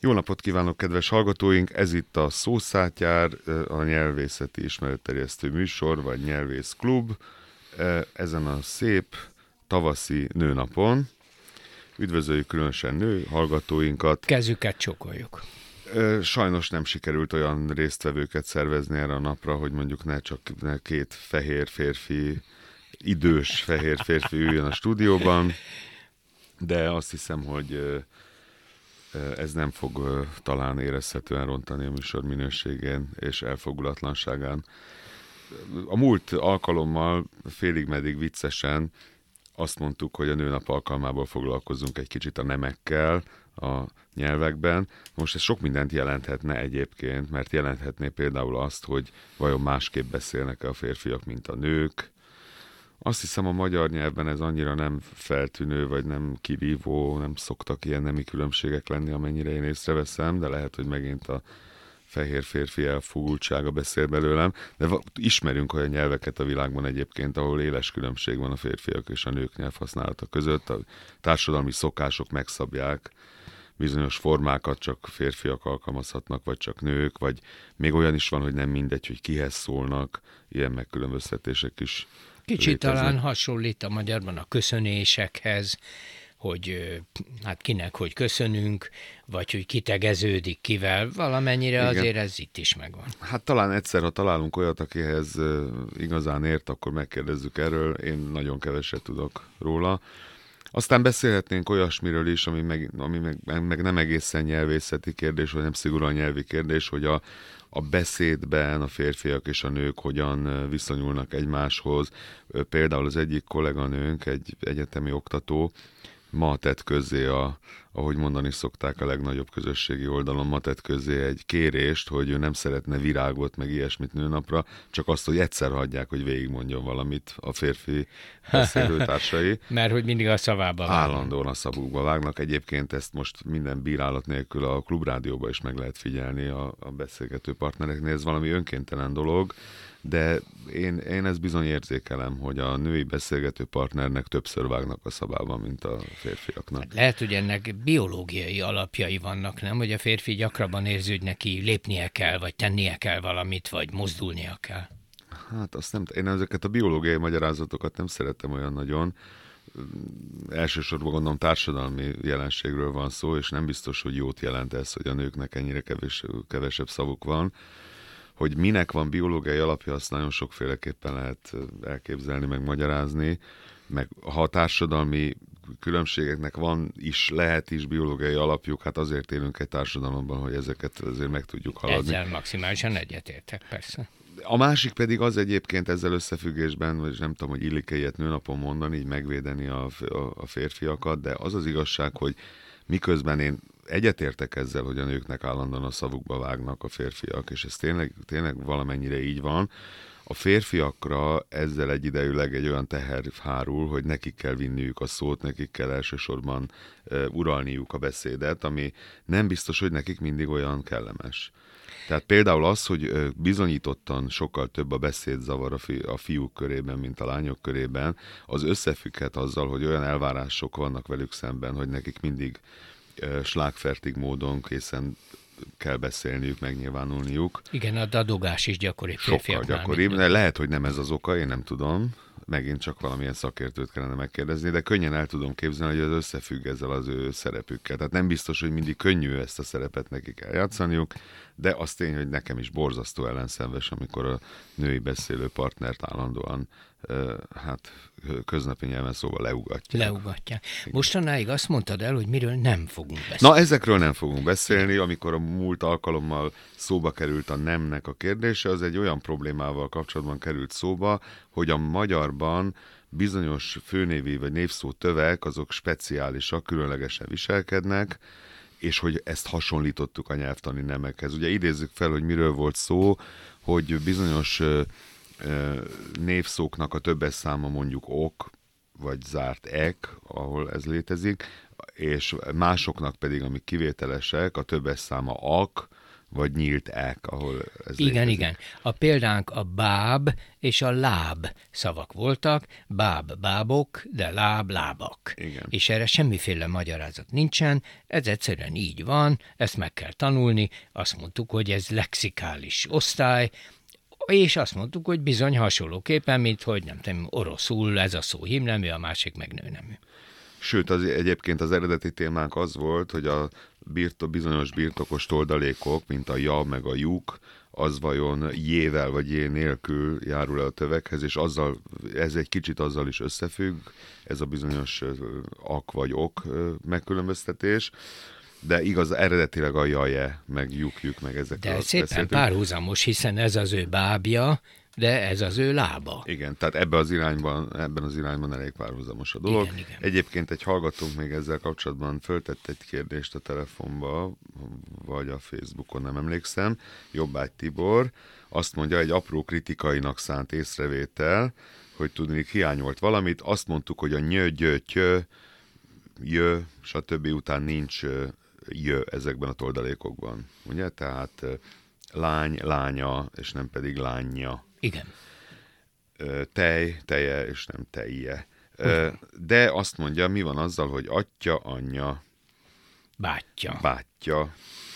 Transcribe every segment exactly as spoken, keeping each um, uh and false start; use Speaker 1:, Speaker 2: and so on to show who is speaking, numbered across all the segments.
Speaker 1: Jó napot kívánok, kedves hallgatóink! Ez itt a Szószátyár, a nyelvészeti ismeretterjesztő műsor, vagy nyelvészklub. Ezen a szép tavaszi nőnapon üdvözöljük különösen nő hallgatóinkat.
Speaker 2: Kezüket csokoljuk.
Speaker 1: Sajnos nem sikerült olyan résztvevőket szervezni erre a napra, hogy mondjuk ne csak ne két fehér férfi, idős fehér férfi üljön a stúdióban, de azt hiszem, hogy ez nem fog talán érezhetően rontani a műsor minőségén és elfogulatlanságán. A múlt alkalommal félig meddig viccesen azt mondtuk, hogy a nőnap alkalmából foglalkozunk egy kicsit a nemekkel a nyelvekben. Most ez sok mindent jelenthetne egyébként, mert jelenthetné például azt, hogy vajon másképp beszélnek-e a férfiak, mint a nők. Azt hiszem, a magyar nyelvben ez annyira nem feltűnő, vagy nem kirívó, nem szoktak ilyen nemi különbségek lenni, amennyire én észreveszem, de lehet, hogy megint a fehér férfi elfogultsága beszél belőlem. De ismerünk olyan nyelveket a világban egyébként, ahol éles különbség van a férfiak és a nők nyelvhasználata között. A társadalmi szokások megszabják, bizonyos formákat csak férfiak alkalmazhatnak, vagy csak nők, vagy még olyan is van, hogy nem mindegy, hogy kihez szólnak, ilyen megkülönböztetések is.
Speaker 2: Kicsit talán hasonlít a magyarban a köszönésekhez, hogy hát kinek hogy köszönünk, vagy hogy kitegeződik kivel, valamennyire. Igen. Azért ez itt is megvan.
Speaker 1: Hát talán egyszer, ha találunk olyat, akihez igazán ért, akkor megkérdezzük erről. Én nagyon keveset tudok róla. Aztán beszélhetnénk olyasmiről is, ami, meg, ami meg, meg nem egészen nyelvészeti kérdés, vagy nem szigorúan nyelvi kérdés, hogy a a beszédben a férfiak és a nők hogyan viszonyulnak egymáshoz. Például az egyik kolléganőnk, egy egyetemi oktató, ma tett közzé, a, ahogy mondani szokták a legnagyobb közösségi oldalon, ma tett közzé egy kérést, hogy ő nem szeretne virágot, meg ilyesmit nőnapra, csak azt, hogy egyszer hagyják, hogy végigmondjon valamit a férfi beszélőtársai.
Speaker 2: Mert hogy mindig a szavába vágnak.
Speaker 1: Állandóan a szabukba vágnak. Egyébként ezt most minden bírálat nélkül a klubrádióban is meg lehet figyelni a, a beszélgető partnereknél. Ez valami önkéntelen dolog, de én, én ezt bizony érzékelem, hogy a női beszélgető partnernek többször vágnak a szabában, mint a férfiaknak.
Speaker 2: Lehet, hogy ennek biológiai alapjai vannak, nem? Hogy a férfi gyakrabban érzi, hogy neki lépnie kell, vagy tennie kell valamit, vagy mozdulnia kell.
Speaker 1: Hát azt nem, én ezeket a biológiai magyarázatokat nem szeretem olyan nagyon. Elsősorban gondolom társadalmi jelenségről van szó, és nem biztos, hogy jót jelent ez, hogy a nőknek ennyire kevés, kevesebb szavuk van. Hogy minek van biológiai alapja, azt nagyon sokféleképpen lehet elképzelni, meg magyarázni, meg ha a társadalmi különbségeknek van is, lehet is biológiai alapjuk, hát azért élünk egy társadalomban, hogy ezeket azért meg tudjuk haladni.
Speaker 2: Ezzel maximálisan egyetértek, persze.
Speaker 1: A másik pedig az egyébként ezzel összefüggésben, vagy nem tudom, hogy illik-e ilyet nőnapon mondani, így megvédeni a, a, a férfiakat, de az az igazság, hogy miközben én egyetértek ezzel, hogy a nőknek állandóan a szavukba vágnak a férfiak, és ez tényleg, tényleg valamennyire így van, a férfiakra ezzel egyidejűleg egy olyan teher hárul, hogy nekik kell vinniük a szót, nekik kell elsősorban uh, uralniuk a beszédet, ami nem biztos, hogy nekik mindig olyan kellemes. Tehát például az, hogy bizonyítottan sokkal több a beszédzavar a, fi, a fiúk körében, mint a lányok körében, az összefügghet azzal, hogy olyan elvárások vannak velük szemben, hogy nekik mindig slágfertig módon készen kell beszélniük, megnyilvánulniuk.
Speaker 2: Igen, a dadogás is gyakori.
Speaker 1: Sokkal gyakoribb. Lehet, hogy nem ez az oka, én nem tudom. Megint csak valamilyen szakértőt kellene megkérdezni, de könnyen el tudom képzelni, hogy az összefügg ezzel az ő szerepükkel. Tehát nem biztos, hogy mindig könnyű ezt a szerepet nekik eljátszaniuk, de az tény, hogy nekem is borzasztó ellenszenves, amikor a női beszélő partnert állandóan hát köznapi nyelven szóval leugatják.
Speaker 2: Leugatják. Mostanáig azt mondtad el, hogy miről nem fogunk beszélni.
Speaker 1: Na, ezekről nem fogunk beszélni. Amikor a múlt alkalommal szóba került a nemnek a kérdése, az egy olyan problémával kapcsolatban került szóba, hogy a magyarban bizonyos főnévi vagy névszó tövek, azok speciálisak, különlegesen viselkednek, és hogy ezt hasonlítottuk a nyelvtani nemekhez. Ugye idézzük fel, hogy miről volt szó, hogy bizonyos névszóknak a többes száma mondjuk ok, vagy zárt ek, ahol ez létezik, és másoknak pedig, amik kivételesek, a többes száma ak, vagy nyílt ek, ahol ez
Speaker 2: Igen,
Speaker 1: létezik.
Speaker 2: igen. A példánk a báb és a láb szavak voltak, báb bábok, de láb lábak.
Speaker 1: Igen.
Speaker 2: És erre semmiféle magyarázat nincsen, ez egyszerűen így van, ezt meg kell tanulni, azt mondtuk, hogy ez lexikális osztály, és azt mondtuk, hogy bizony hasonlóképpen, mint hogy nem tudom, oroszul ez a szó hímnemű, a másik meg nőnemű.
Speaker 1: Sőt, az, egyébként az eredeti témánk az volt, hogy a birto, bizonyos birtokos toldalékok, mint a ja meg a lyuk, az vajon jével vagy jé nélkül járul el a tövekhez, és azzal, ez egy kicsit azzal is összefügg, ez a bizonyos ak vagy ok megkülönböztetés, de igaz, eredetileg a jaje, meg lyuk-lyuk, meg ezekről
Speaker 2: De szépen
Speaker 1: beszéltünk.
Speaker 2: párhuzamos, hiszen ez az ő bábja, de ez az ő lába.
Speaker 1: Igen, tehát ebben az irányban, ebben az irányban elég párhuzamos a dolog.
Speaker 2: Igen, igen.
Speaker 1: Egyébként egy hallgatónk még ezzel kapcsolatban föltett egy kérdést a telefonba, vagy a Facebookon, nem emlékszem, Jobbágy Tibor, azt mondja, egy apró kritikainak szánt észrevétel, hogy tudni, hiányolt valamit, azt mondtuk, hogy a nyö, gyö, työ, jö, stb. Után nincs jö ezekben a toldalékokban. Ugye? Tehát lány, lánya, és nem pedig lányja.
Speaker 2: Igen.
Speaker 1: Tej, teje, és nem tejje. De azt mondja, mi van azzal, hogy atya, anyja,
Speaker 2: Bátyja.
Speaker 1: bátyja.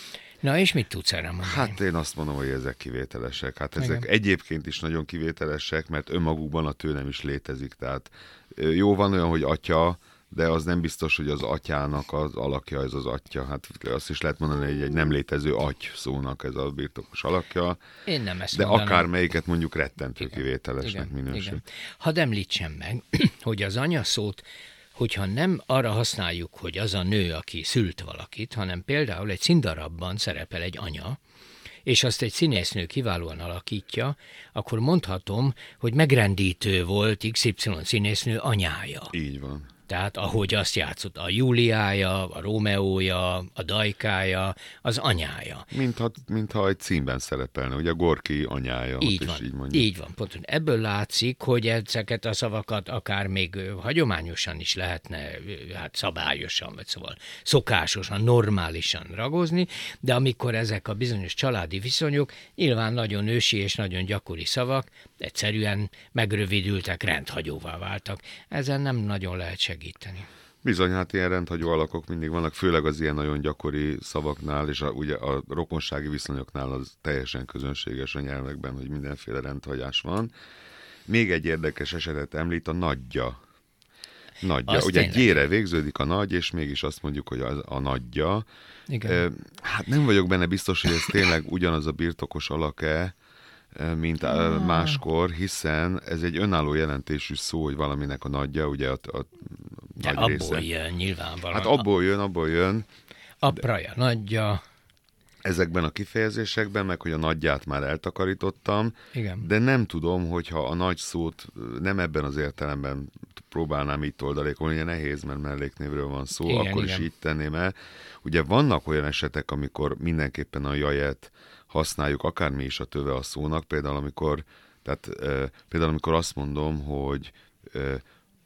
Speaker 2: Na és mit tudsz erre mondani?
Speaker 1: Hát én azt mondom, hogy ezek kivételesek. Hát ezek
Speaker 2: Igen.
Speaker 1: egyébként is nagyon kivételesek, mert önmagukban a tő nem is létezik. Tehát jó, van olyan, hogy atya, de az nem biztos, hogy az atyának az alakja, ez az atya. Hát azt is lehet mondani, hogy egy nem létező aty szónak ez a birtokos alakja.
Speaker 2: Én nem ezt
Speaker 1: De
Speaker 2: mondanám.
Speaker 1: akármelyiket mondjuk rettentő
Speaker 2: Igen,
Speaker 1: kivételesnek
Speaker 2: igen,
Speaker 1: minősül.
Speaker 2: igen. Hadd említsem meg, hogy az anyaszót, hogyha nem arra használjuk, hogy az a nő, aki szült valakit, hanem például egy színdarabban szerepel egy anya, és azt egy színésznő kiválóan alakítja, akkor mondhatom, hogy megrendítő volt iksz ipszilon színésznő anyája.
Speaker 1: Így van.
Speaker 2: Tehát ahogy azt játszott, a Júliája, a Rómeója, a Dajkája, az anyája.
Speaker 1: Mintha, mintha egy címben szerepelne, ugye a Gorki anyája.
Speaker 2: Így
Speaker 1: ott
Speaker 2: van,
Speaker 1: is így mondjuk.
Speaker 2: így van, pontosan. Ebből látszik, hogy ezeket a szavakat akár még ö, hagyományosan is lehetne, ö, hát szabályosan, vagy szóval szokásosan, normálisan ragozni, de amikor ezek a bizonyos családi viszonyok nyilván nagyon ősi és nagyon gyakori szavak, egyszerűen megrövidültek, rendhagyóvá váltak. Ezen nem nagyon lehet segíteni.
Speaker 1: Bizony, hát ilyen rendhagyó alakok mindig vannak, főleg az ilyen nagyon gyakori szavaknál, és a, ugye a rokonsági viszonyoknál az teljesen közönséges a nyelvekben, hogy mindenféle rendhagyás van. Még egy érdekes esetet említ, a nagyja. Nagyja.
Speaker 2: Az
Speaker 1: Ugye
Speaker 2: tényleg.
Speaker 1: gyére végződik a nagy, és mégis azt mondjuk, hogy a, a nagyja.
Speaker 2: Igen.
Speaker 1: E, hát nem vagyok benne biztos, hogy ez tényleg ugyanaz a birtokos alak-e, mint ah. máskor, hiszen ez egy önálló jelentésű szó, hogy valaminek a nagyja, ugye a, a
Speaker 2: De
Speaker 1: nagy
Speaker 2: abból
Speaker 1: része.
Speaker 2: jön nyilvánvalóan.
Speaker 1: Hát abból jön, abból jön,
Speaker 2: Apraja, nagyja.
Speaker 1: ezekben a kifejezésekben, meg hogy a nagyját már eltakarítottam,
Speaker 2: Igen.
Speaker 1: de nem tudom, hogyha a nagy szót nem ebben az értelemben próbálnám így toldalékolni, ugye nehéz, mert melléknévről van szó,
Speaker 2: Igen,
Speaker 1: akkor
Speaker 2: igen.
Speaker 1: is így tenném el. Ugye vannak olyan esetek, amikor mindenképpen a jajet használjuk, akármi is a töve a szónak, például amikor, tehát, e, például amikor azt mondom, hogy e,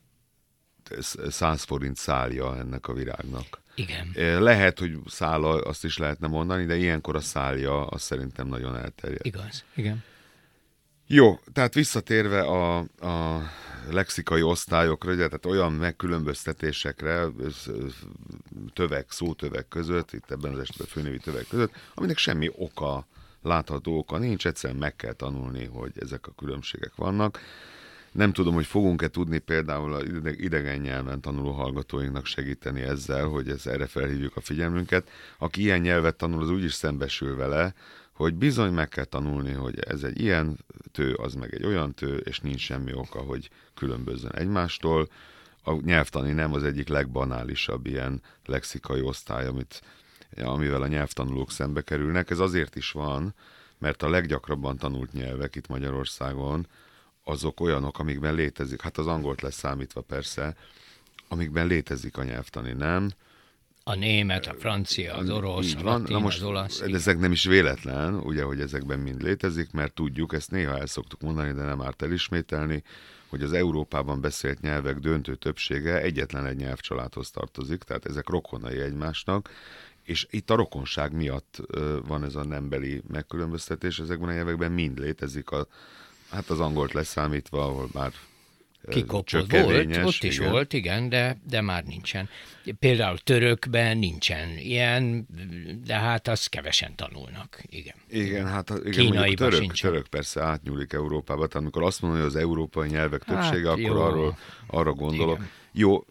Speaker 1: száz forint szálja ennek a virágnak.
Speaker 2: Igen.
Speaker 1: Lehet, hogy szála, azt is lehetne mondani, de ilyenkor a szálja, az szerintem nagyon elterjedt.
Speaker 2: Igaz. Igen.
Speaker 1: Jó, tehát visszatérve a, a lexikai osztályokra, ugye, tehát olyan megkülönböztetésekre, tövek, szótövek között, itt ebben az esetben főnévi tövek között, aminek semmi oka, látható oka nincs, egyszerűen meg kell tanulni, hogy ezek a különbségek vannak. Nem tudom, hogy fogunk-e tudni például az idegen nyelven tanuló hallgatóinknak segíteni ezzel, hogy ez, erre felhívjuk a figyelmünket. Aki ilyen nyelvet tanul, az úgyis szembesül vele, hogy bizony meg kell tanulni, hogy ez egy ilyen tő, az meg egy olyan tő, és nincs semmi oka, hogy különbözzön egymástól. A nyelvtani nem az egyik legbanálisabb ilyen lexikai osztály, amit, amivel a nyelvtanulók szembe kerülnek. Ez azért is van, mert a leggyakrabban tanult nyelvek itt Magyarországon azok olyanok, amikben létezik, hát az angolt leszámítva persze, amikben létezik a nyelvtani, nem?
Speaker 2: A német, a francia, az orosz, a latin,
Speaker 1: Na most,
Speaker 2: az olasz.
Speaker 1: ezek nem is véletlen, ugye, hogy ezekben mind létezik, mert tudjuk, ezt néha el szoktuk mondani, de nem árt elismételni, hogy az Európában beszélt nyelvek döntő többsége egyetlen egy nyelvcsaládhoz tartozik, tehát ezek rokonai egymásnak, És itt a rokonság miatt van ez a nembeli megkülönböztetés, ezekben a nyelvekben mind létezik, a, hát az angolt leszámítva, ahol már
Speaker 2: kikopott volt, ott is igen. volt, igen, de, de már nincsen. Például törökben nincsen ilyen, de hát azt kevesen tanulnak, igen.
Speaker 1: Igen, hát igen, török, török persze átnyúlik Európába, tehát amikor azt mondom, hogy az európai nyelvek többsége, hát, akkor arról, arra gondolok. Igen. Jó,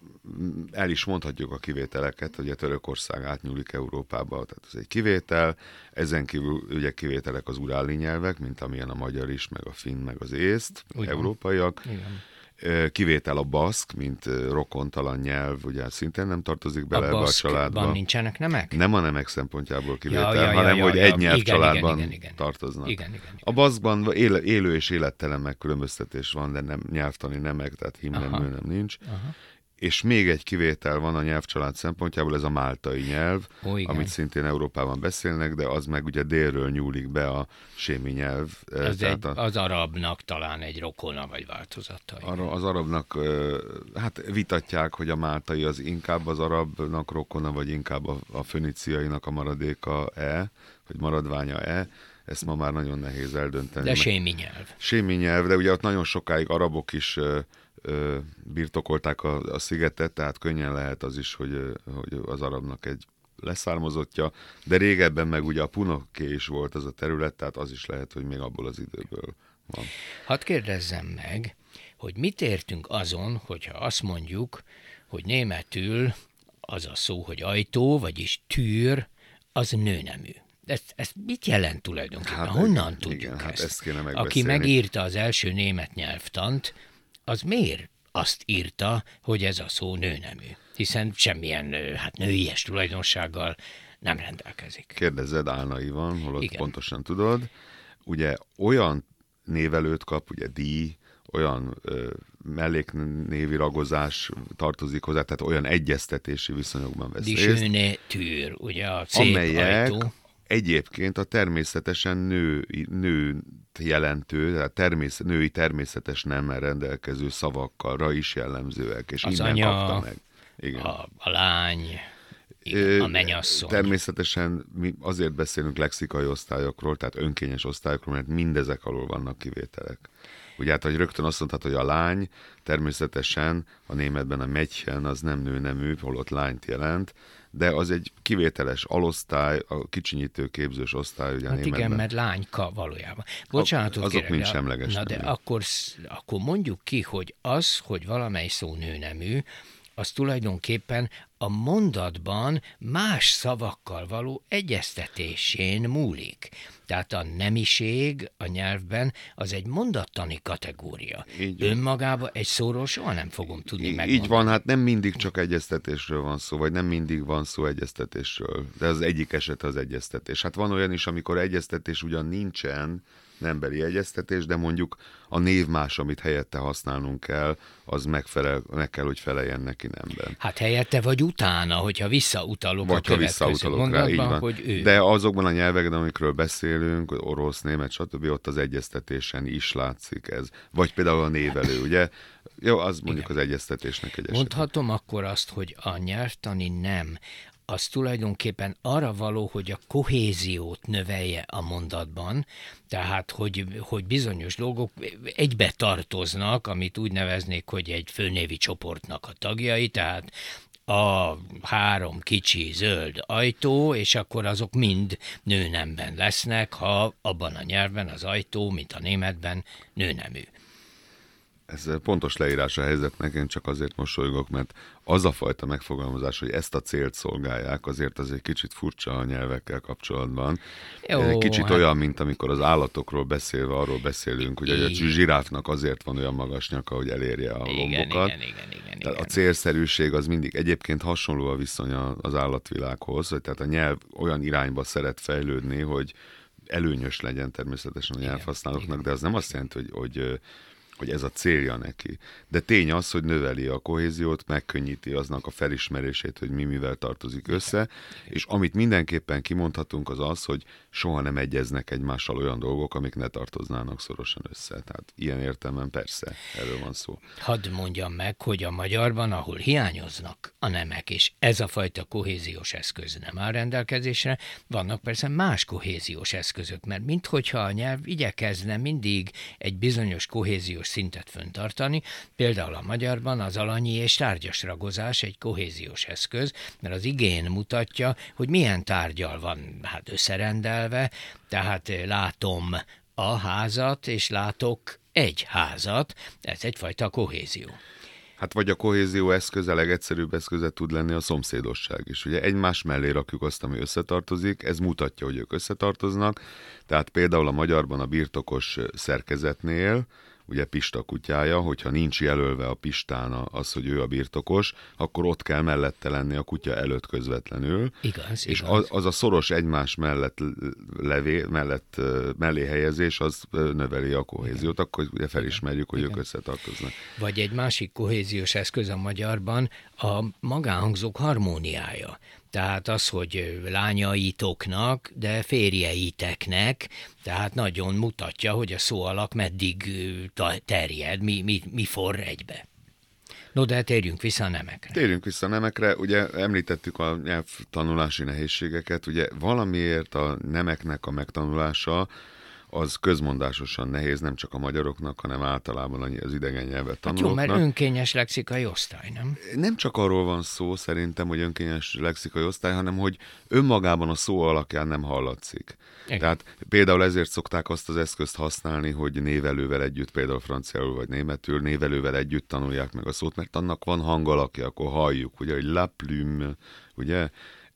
Speaker 1: el is mondhatjuk a kivételeket, hogy a Törökország átnyúlik Európába, tehát ez egy kivétel, ezen kívül ugye kivételek az uráli nyelvek, mint amilyen a magyar is, meg a finn, meg az észt, ugyan. Európaiak. Igen. Kivétel a baszk, mint rokontalan nyelv, ugye szintén nem tartozik bele a ebbe a családba.
Speaker 2: Nincsenek nemek?
Speaker 1: Nem a nemek szempontjából kivétel, ja, ja, ja, hanem ja, hogy ja, egy nyelvcsaládban igen, igen, igen, tartoznak. Igen, igen, igen. A baszkban éle, élő és élettelen megkülönböztetés van, de nem nyelvtani nemek, tehát himnemű nem nincs. Aha. És még egy kivétel van a nyelvcsalád szempontjából, ez a máltai nyelv, Ó, amit szintén Európában beszélnek, de az meg ugye délről nyúlik be a sémi nyelv.
Speaker 2: Az, egy, a, az arabnak talán egy rokona vagy változata.
Speaker 1: Arra, az arabnak, hát vitatják, hogy a máltai az inkább az arabnak rokona, vagy inkább a, a föniciainak a maradéka-e, vagy maradványa-e. Ezt ma már nagyon nehéz eldönteni.
Speaker 2: De sémi nyelv.
Speaker 1: Sémi nyelv, de ugye ott nagyon sokáig arabok is Ö, birtokolták a, a szigetet, tehát könnyen lehet az is, hogy, hogy az arabnak egy leszármazottja, de régebben meg ugye a punoké is volt az a terület, tehát az is lehet, hogy még abból az időből van.
Speaker 2: Hadd kérdezzem meg, hogy mit értünk azon, hogyha azt mondjuk, hogy németül az a szó, hogy ajtó, vagyis tűr, az nőnemű. Ez, ez mit jelent tulajdonképpen? Hát, Honnan igen, tudjuk
Speaker 1: igen,
Speaker 2: ezt?
Speaker 1: Hát ezt kéne megbeszélni.
Speaker 2: Aki megírta az első német nyelvtant, az miért azt írta, hogy ez a szó nőnemű? Hiszen semmilyen hát nőies tulajdonsággal nem rendelkezik.
Speaker 1: Kérdezzed Álnai van, holott igen. Pontosan tudod. Ugye olyan névelőt kap, ugye díj, olyan ö, melléknévi ragozás tartozik hozzá, tehát olyan egyeztetési viszonyokban vesz részt.
Speaker 2: Die schöne Tür, ugye a szép
Speaker 1: amelyek
Speaker 2: ajtó.
Speaker 1: Egyébként a természetesen nő, nőt jelentő, tehát természet, női természetes nemmel rendelkező szavakkal is jellemzőek, és
Speaker 2: az
Speaker 1: innen
Speaker 2: anya,
Speaker 1: kapta meg. Igen.
Speaker 2: A, a lány, igen, a mennyasszony.
Speaker 1: Természetesen mi azért beszélünk lexikai osztályokról, tehát önkényes osztályokról, mert mindezek alól vannak kivételek. Ugye hát, hogy rögtön azt mondhat, hogy a lány természetesen a németben a Mädchen az nem nőnemű, holott lányt jelent, de az egy kivételes alosztály, a kicsinyítő képzős osztály. Ugye
Speaker 2: hát igen, mert lányka valójában. Bocsánatot
Speaker 1: azok kérem, mind semleges.
Speaker 2: Na de akkor, akkor mondjuk ki, hogy az, hogy valamely szó nőnemű, az tulajdonképpen a mondatban más szavakkal való egyeztetésén múlik. Tehát a nemiség a nyelvben az egy mondattani kategória. Így önmagában egy szóról soha nem fogom tudni
Speaker 1: így,
Speaker 2: megmondani.
Speaker 1: Így van, hát nem mindig csak egyeztetésről van szó, vagy nem mindig van szó egyeztetésről. De az egyik eset az egyeztetés. Hát van olyan is, amikor egyeztetés ugyan nincsen, nembeli egyeztetés, de mondjuk a névmás, amit helyette használnunk kell, az megfelel, meg kell, hogy feleljen neki nemben.
Speaker 2: Hát helyette vagy utána, hogyha visszautalok
Speaker 1: vagy
Speaker 2: a következő mondatban, hogy ő.
Speaker 1: De azokban a nyelvekben, amikről beszélünk, orosz, német, stb., ott az egyeztetésen is látszik ez. Vagy például a névelő, ugye? Jó, az mondjuk igen. Az egyeztetésnek egy eset.
Speaker 2: Mondhatom akkor azt, hogy a nyelvtani nem, az tulajdonképpen arra való, hogy a kohéziót növelje a mondatban, tehát hogy, hogy bizonyos dolgok egybe tartoznak, amit úgy neveznék, hogy egy főnévi csoportnak a tagjai, tehát a három kicsi zöld ajtó, és akkor azok mind nőnemben lesznek, ha abban a nyelvben az ajtó, mint a németben, nőnemű.
Speaker 1: Ez pontos leírás a helyzetnek, én csak azért mosolygok, mert az a fajta megfogalmazás, hogy ezt a célt szolgálják, azért az egy kicsit furcsa a nyelvekkel kapcsolatban. Jó, egy kicsit hát... olyan, mint amikor az állatokról beszélve arról beszélünk, hogy a zsiráfnak azért van olyan magas nyaka, hogy elérje a igen, lombokat.
Speaker 2: Igen, igen, igen, igen.
Speaker 1: A célszerűség az mindig egyébként hasonló a viszony az állatvilághoz, hogy tehát a nyelv olyan irányba szeret fejlődni, hogy előnyös legyen természetesen a nyelvhasználóknak, de az nem azt jelenti, hogy, hogy hogy ez a célja neki. De tény az, hogy növeli a kohéziót, megkönnyíti aznak a felismerését, hogy mi mivel tartozik össze, és amit mindenképpen kimondhatunk az az, hogy soha nem egyeznek egymással olyan dolgok, amik ne tartoznának szorosan össze. Tehát ilyen értelemben persze, erről van szó.
Speaker 2: Hadd mondjam meg, hogy a magyarban, ahol hiányoznak a nemek, és ez a fajta kohéziós eszköz nem áll rendelkezésre, vannak persze más kohéziós eszközök, mert minthogyha a nyelv igyekezne mindig egy bizonyos kohéziós szintet fenntartani, például a magyarban az alanyi és tárgyas ragozás egy kohéziós eszköz, mert az igén mutatja, hogy milyen tárgyal van hát összerendelve, tehát látom a házat, és látok egy házat, ez egyfajta kohézió.
Speaker 1: Hát vagy a kohézió eszköze, legegyszerűbb eszköze tud lenni a szomszédosság is. Ugye egymás mellé rakjuk azt, ami összetartozik, ez mutatja, hogy ők összetartoznak, tehát például a magyarban a birtokos szerkezetnél, ugye Pista kutyája, hogyha nincs jelölve a Pistán az, hogy ő a birtokos, akkor ott kell mellette lenni a kutya előtt közvetlenül.
Speaker 2: Igaz,
Speaker 1: és
Speaker 2: igaz.
Speaker 1: Az, az a szoros egymás mellett, levé, mellett mellé helyezés, az növeli a kohéziót, igen. Akkor ugye felismerjük, hogy igen. Ők összetartoznak.
Speaker 2: Vagy egy másik kohéziós eszköz a magyarban a magánhangzók harmóniája. Tehát az, hogy lányaitoknak, de férjeiteknek, tehát nagyon mutatja, hogy a szóalak meddig terjed, mi, mi, mi forr egybe. No, de térjünk vissza a nemekre.
Speaker 1: Térjünk vissza a nemekre, ugye említettük a nyelvtanulási nehézségeket, ugye valamiért a nemeknek a megtanulása az közmondásosan nehéz, nem csak a magyaroknak, hanem általában az idegen nyelvet tanulóknak.
Speaker 2: Hát jó, mert önkényes lexikai osztály, nem?
Speaker 1: Nem csak arról van szó szerintem, hogy önkényes lexikai osztály, hanem hogy önmagában a szó alakján nem hallatszik. Igen. Tehát például ezért szokták azt az eszközt használni, hogy névelővel együtt, például franciául vagy németül, névelővel együtt tanulják meg a szót, mert annak van hangalakja, akkor halljuk, ugye, hogy la plume, ugye?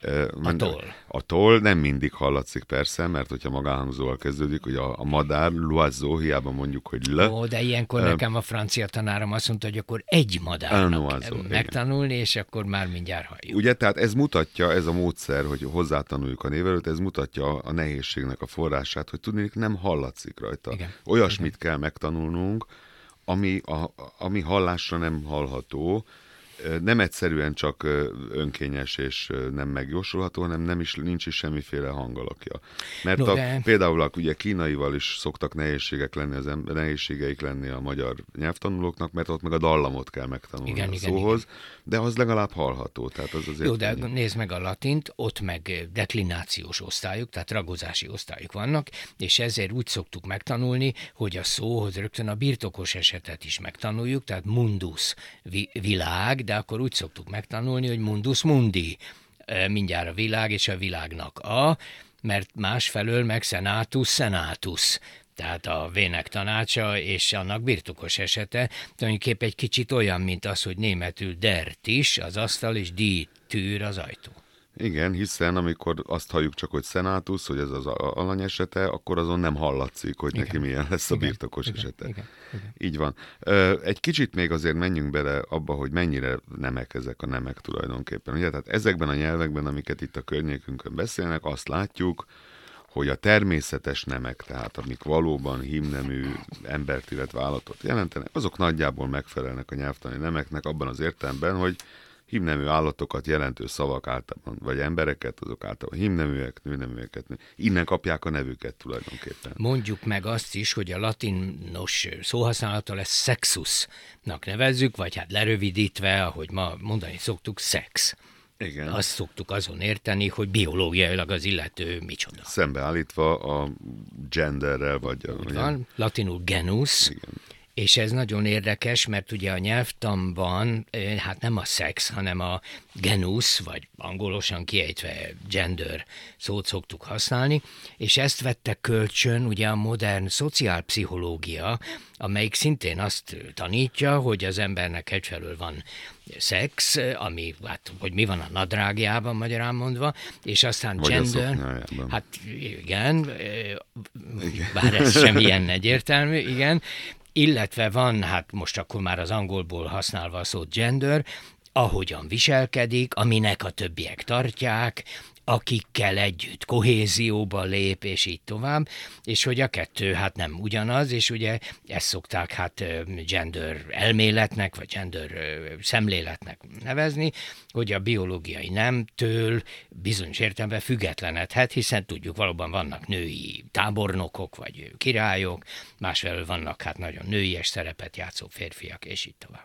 Speaker 2: A toll.
Speaker 1: A toll nem mindig hallatszik persze, mert hogyha magánhangzóval kezdődik, hogy a, a madár, l'oiseau, hiába mondjuk, hogy le.
Speaker 2: Ó, de ilyenkor uh, nekem a francia tanárom azt mondta, hogy akkor egy madárnak megtanulni, és akkor már mindjárt halljuk.
Speaker 1: Ugye, tehát ez mutatja, ez a módszer, hogy hozzátanuljuk a névelőt, ez mutatja a nehézségnek a forrását, hogy tudni, nem hallatszik rajta. Igen. Olyasmit Igen. kell megtanulnunk, ami, a, ami hallásra nem hallható, nem egyszerűen csak önkényes és nem megjósolható, hanem nem is, nincs is semmiféle hangalakja. Mert no, de... a, például ugye kínaival is szoktak nehézségek lenni, az ember, nehézségeik lenni a magyar nyelvtanulóknak, mert ott meg a dallamot kell megtanulni igen, a igen, szóhoz, igen. De az legalább hallható. Tehát az azért
Speaker 2: jó, de ennyi. Nézd meg a latint, ott meg deklinációs osztályok, tehát ragozási osztályok vannak, és ezért úgy szoktuk megtanulni, hogy a szóhoz rögtön a birtokos esetet is megtanuljuk, tehát mundus vi- világ, de akkor úgy szoktuk megtanulni, hogy mundus mundi, mindjárt a világ és a világnak a, mert másfelől meg senatus senatus, tehát a vének tanácsa és annak birtokos esete, tulajdonképpen egy kicsit olyan, mint az, hogy németül der Tisch az asztal, és die Tür az ajtó.
Speaker 1: Igen, hiszen amikor azt halljuk csak, hogy szenátus, hogy ez az alany esete, akkor azon nem hallatszik, hogy igen. neki milyen lesz a igen. birtokos igen. esete. Igen. Igen. Így van. Egy kicsit még azért menjünk bele abba, hogy mennyire nemek ezek a nemek tulajdonképpen. Ugye, tehát ezekben a nyelvekben, amiket itt a környékünkön beszélnek, azt látjuk, hogy a természetes nemek, tehát amik valóban hímnemű embert, illetve állatot jelentenek, azok nagyjából megfelelnek a nyelvtani nemeknek abban az értelemben, hogy hímnemű állatokat jelentő szavak általában, vagy embereket, azok általában hímneműek, nőneműeket, innen kapják a nevüket tulajdonképpen.
Speaker 2: Mondjuk meg azt is, hogy a latinos szóhasználata lesz sexusnak nevezzük, vagy hát lerövidítve, ahogy ma mondani szoktuk, szex.
Speaker 1: Igen.
Speaker 2: Azt szoktuk azon érteni, hogy biológiailag az illető micsoda.
Speaker 1: Szembeállítva a genderrel, vagy...
Speaker 2: Úgy a, van, latinul genus. Igen. És ez nagyon érdekes, mert ugye a nyelvtanban, hát nem a szex, hanem a genus, vagy angolosan kiejtve gender szót szoktuk használni, és ezt vette kölcsön ugye a modern szociálpszichológia, amelyik szintén azt tanítja, hogy az embernek egyfelől van szex, ami, hát, hogy mi van a nadrágjában, magyarán mondva, és aztán vagy gender, hát igen, igen, bár ez sem ilyen egyértelmű, igen, illetve van, hát most akkor már az angolból használva a szót gender, ahogyan viselkedik, aminek a többiek tartják, akikkel együtt kohézióba lép, és így tovább, és hogy a kettő hát nem ugyanaz, és ugye ezt szokták hát gender elméletnek, vagy gender szemléletnek nevezni, hogy a biológiai nemtől bizonyos értelemben függetlenedhet, hiszen tudjuk, valóban vannak női tábornokok, vagy királyok, másfelől vannak hát nagyon nőies szerepet játszó férfiak, és így tovább.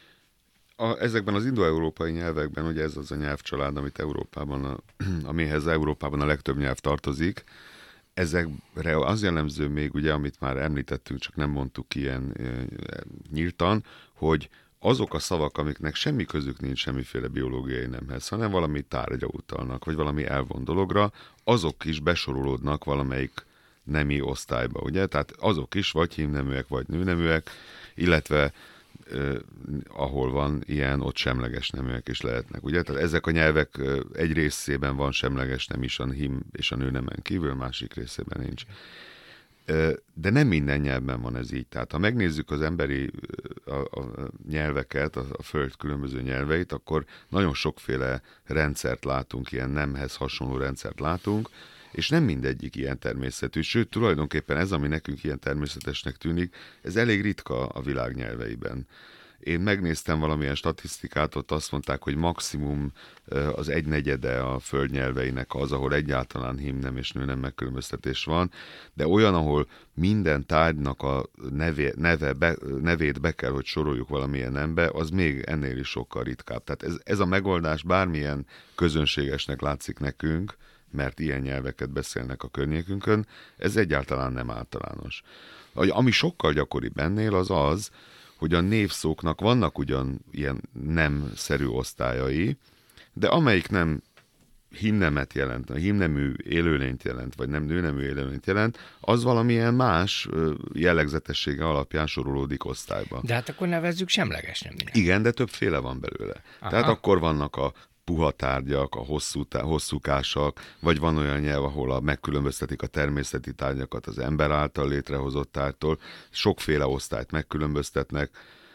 Speaker 1: A, ezekben az indoeurópai nyelvekben, ugye ez az a nyelvcsalád, amit Európában, a, amihez Európában a legtöbb nyelv tartozik, ezekre az jellemző még, ugye, amit már említettünk, csak nem mondtuk ilyen e, nyíltan, hogy azok a szavak, amiknek semmi közük nincs semmiféle biológiai nemhez, hanem valami tárgya utalnak, vagy valami elvont dologra, azok is besorolódnak valamelyik nemi osztályba, ugye? Tehát azok is vagy hímneműek, vagy nőneműek, illetve Uh, ahol van ilyen, ott semleges neműek is lehetnek, ugye? Tehát ezek a nyelvek uh, egy részében van semleges nem is a hím és a nőnemen kívül, másik részében nincs. Uh, de nem minden nyelvben van ez így. Tehát ha megnézzük az emberi uh, a, a nyelveket, a, a föld különböző nyelveit, akkor nagyon sokféle rendszert látunk, ilyen nemhez hasonló rendszert látunk, és nem mindegyik ilyen természetű, sőt, tulajdonképpen ez, ami nekünk ilyen természetesnek tűnik, ez elég ritka a világ nyelveiben. Én megnéztem valamilyen statisztikát, ott azt mondták, hogy maximum az egynegyede a föld nyelveinek az, ahol egyáltalán hímnem és nőnem megkülönböztetés van, de olyan, ahol minden tárgynak a neve, neve be, nevét be kell, hogy soroljuk valamilyen nembe, az még ennél is sokkal ritkább. Tehát ez, ez a megoldás bármilyen közönségesnek látszik nekünk, mert ilyen nyelveket beszélnek a környékünkön, ez egyáltalán nem általános. Ami sokkal gyakoribb ennél az az, hogy a névszóknak vannak ugyan ilyen nemszerű osztályai, de amelyik nem hímnemet jelent, a hímnemű élőlényt jelent, vagy nem nőnemű élőlényt jelent, az valamilyen más jellegzetessége alapján sorolódik osztályba.
Speaker 2: De hát akkor nevezzük semleges neműnek.
Speaker 1: Igen, de többféle van belőle. Aha. Tehát akkor vannak a puha tárgyak, a hosszú, hosszúkásak, vagy van olyan nyelv, ahol a, megkülönböztetik a természeti tárgyakat az ember által létrehozott tárgytól. Sokféle osztályt megkülönböztetnek.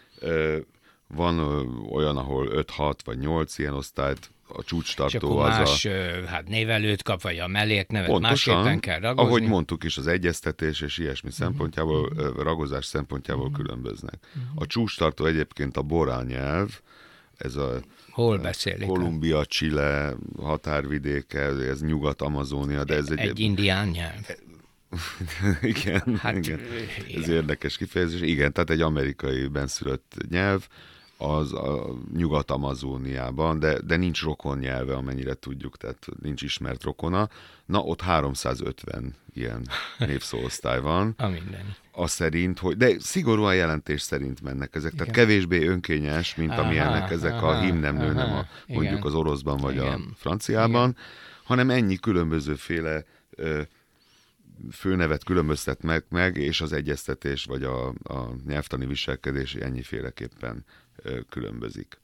Speaker 1: Van olyan, ahol öt-hat vagy nyolc ilyen osztályt, a csúcstartó.
Speaker 2: És akkor
Speaker 1: az
Speaker 2: más
Speaker 1: a...
Speaker 2: hát névelőt kap, vagy a mellék nevet
Speaker 1: pontosan,
Speaker 2: másképpen kell ragozni.
Speaker 1: ahogy mondtuk is, az egyeztetés és ilyesmi uh-huh. szempontjából, uh-huh. ragozás szempontjából uh-huh. különböznek. Uh-huh. A csúcstartó egyébként a borán nyelv, ez a
Speaker 2: hol beszélik?
Speaker 1: Kolumbia, Chile határvidéke, ez Nyugat-Amazónia, de ez egy...
Speaker 2: Egy indián nyelv.
Speaker 1: igen,
Speaker 2: hát,
Speaker 1: igen.
Speaker 2: igen.
Speaker 1: Ez érdekes kifejezés. Igen, tehát egy amerikai benszülött nyelv, az a Nyugat-Amazóniában, de, de nincs rokon nyelve, amennyire tudjuk, tehát nincs ismert rokona. Na, ott háromszázötven ilyen névszóosztály van.
Speaker 2: A minden.
Speaker 1: A szerint, hogy, de szigorúan jelentés szerint mennek ezek, igen. Tehát kevésbé önkényes, mint
Speaker 2: aha,
Speaker 1: amilyenek ezek aha, a hímnem, nőnem, a, mondjuk igen. az oroszban vagy igen. a franciában, igen. hanem ennyi különbözőféle ö, főnevet különböztetnek meg, és az egyeztetés vagy a, a nyelvtani viselkedés ennyiféleképpen ö, különbözik.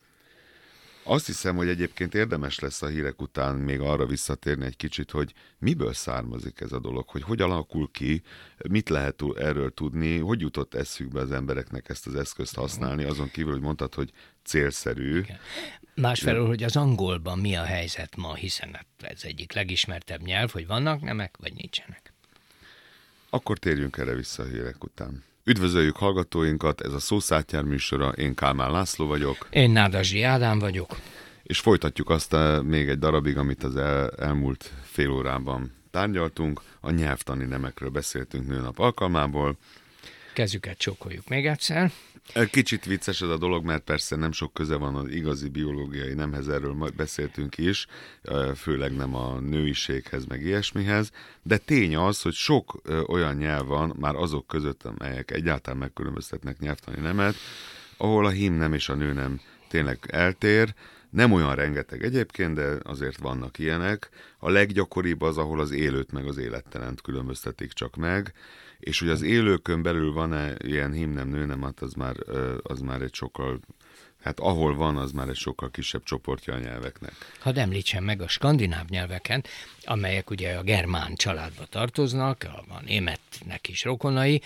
Speaker 1: Azt hiszem, hogy egyébként érdemes lesz a hírek után még arra visszatérni egy kicsit, hogy miből származik ez a dolog, hogy hogy alakul ki, mit lehet erről tudni, hogy jutott eszükbe az embereknek ezt az eszközt használni, azon kívül, hogy mondtad, hogy célszerű. Igen.
Speaker 2: Másfelől, hogy az angolban mi a helyzet ma, hiszen ez egyik legismertebb nyelv, hogy vannak nemek, vagy nincsenek.
Speaker 1: Akkor térjünk erre vissza a hírek után. Üdvözöljük hallgatóinkat, ez a Szószátjár műsora, én Kálmán László vagyok.
Speaker 2: Én Nádasdy Ádám vagyok.
Speaker 1: És folytatjuk azt a, még egy darabig, amit az el, elmúlt fél órában tárgyaltunk. A nyelvtani nemekről beszéltünk nőnap alkalmából.
Speaker 2: Kezüket csókoljuk még egyszer.
Speaker 1: Kicsit vicces ez a dolog, mert persze nem sok köze van az igazi biológiai nemhez, erről majd beszéltünk is, főleg nem a nőiséghez, meg ilyesmihez, de tény az, hogy sok olyan nyelv van, már azok között, amelyek egyáltalán megkülönböztetnek nyelvtani nemet, ahol a hímnem és a nőnem tényleg eltér, nem olyan rengeteg egyébként, de azért vannak ilyenek. A leggyakoribb az, ahol az élőt meg az élettelent különböztetik csak meg, és hogy az élőkön belül van-e ilyen hímnem, nőnem, hát az már, az már egy sokkal, hát ahol van, az már egy sokkal kisebb csoportja a nyelveknek.
Speaker 2: Hadd említsem meg a skandináv nyelveken, amelyek ugye a germán családba tartoznak, a németnek is rokonai,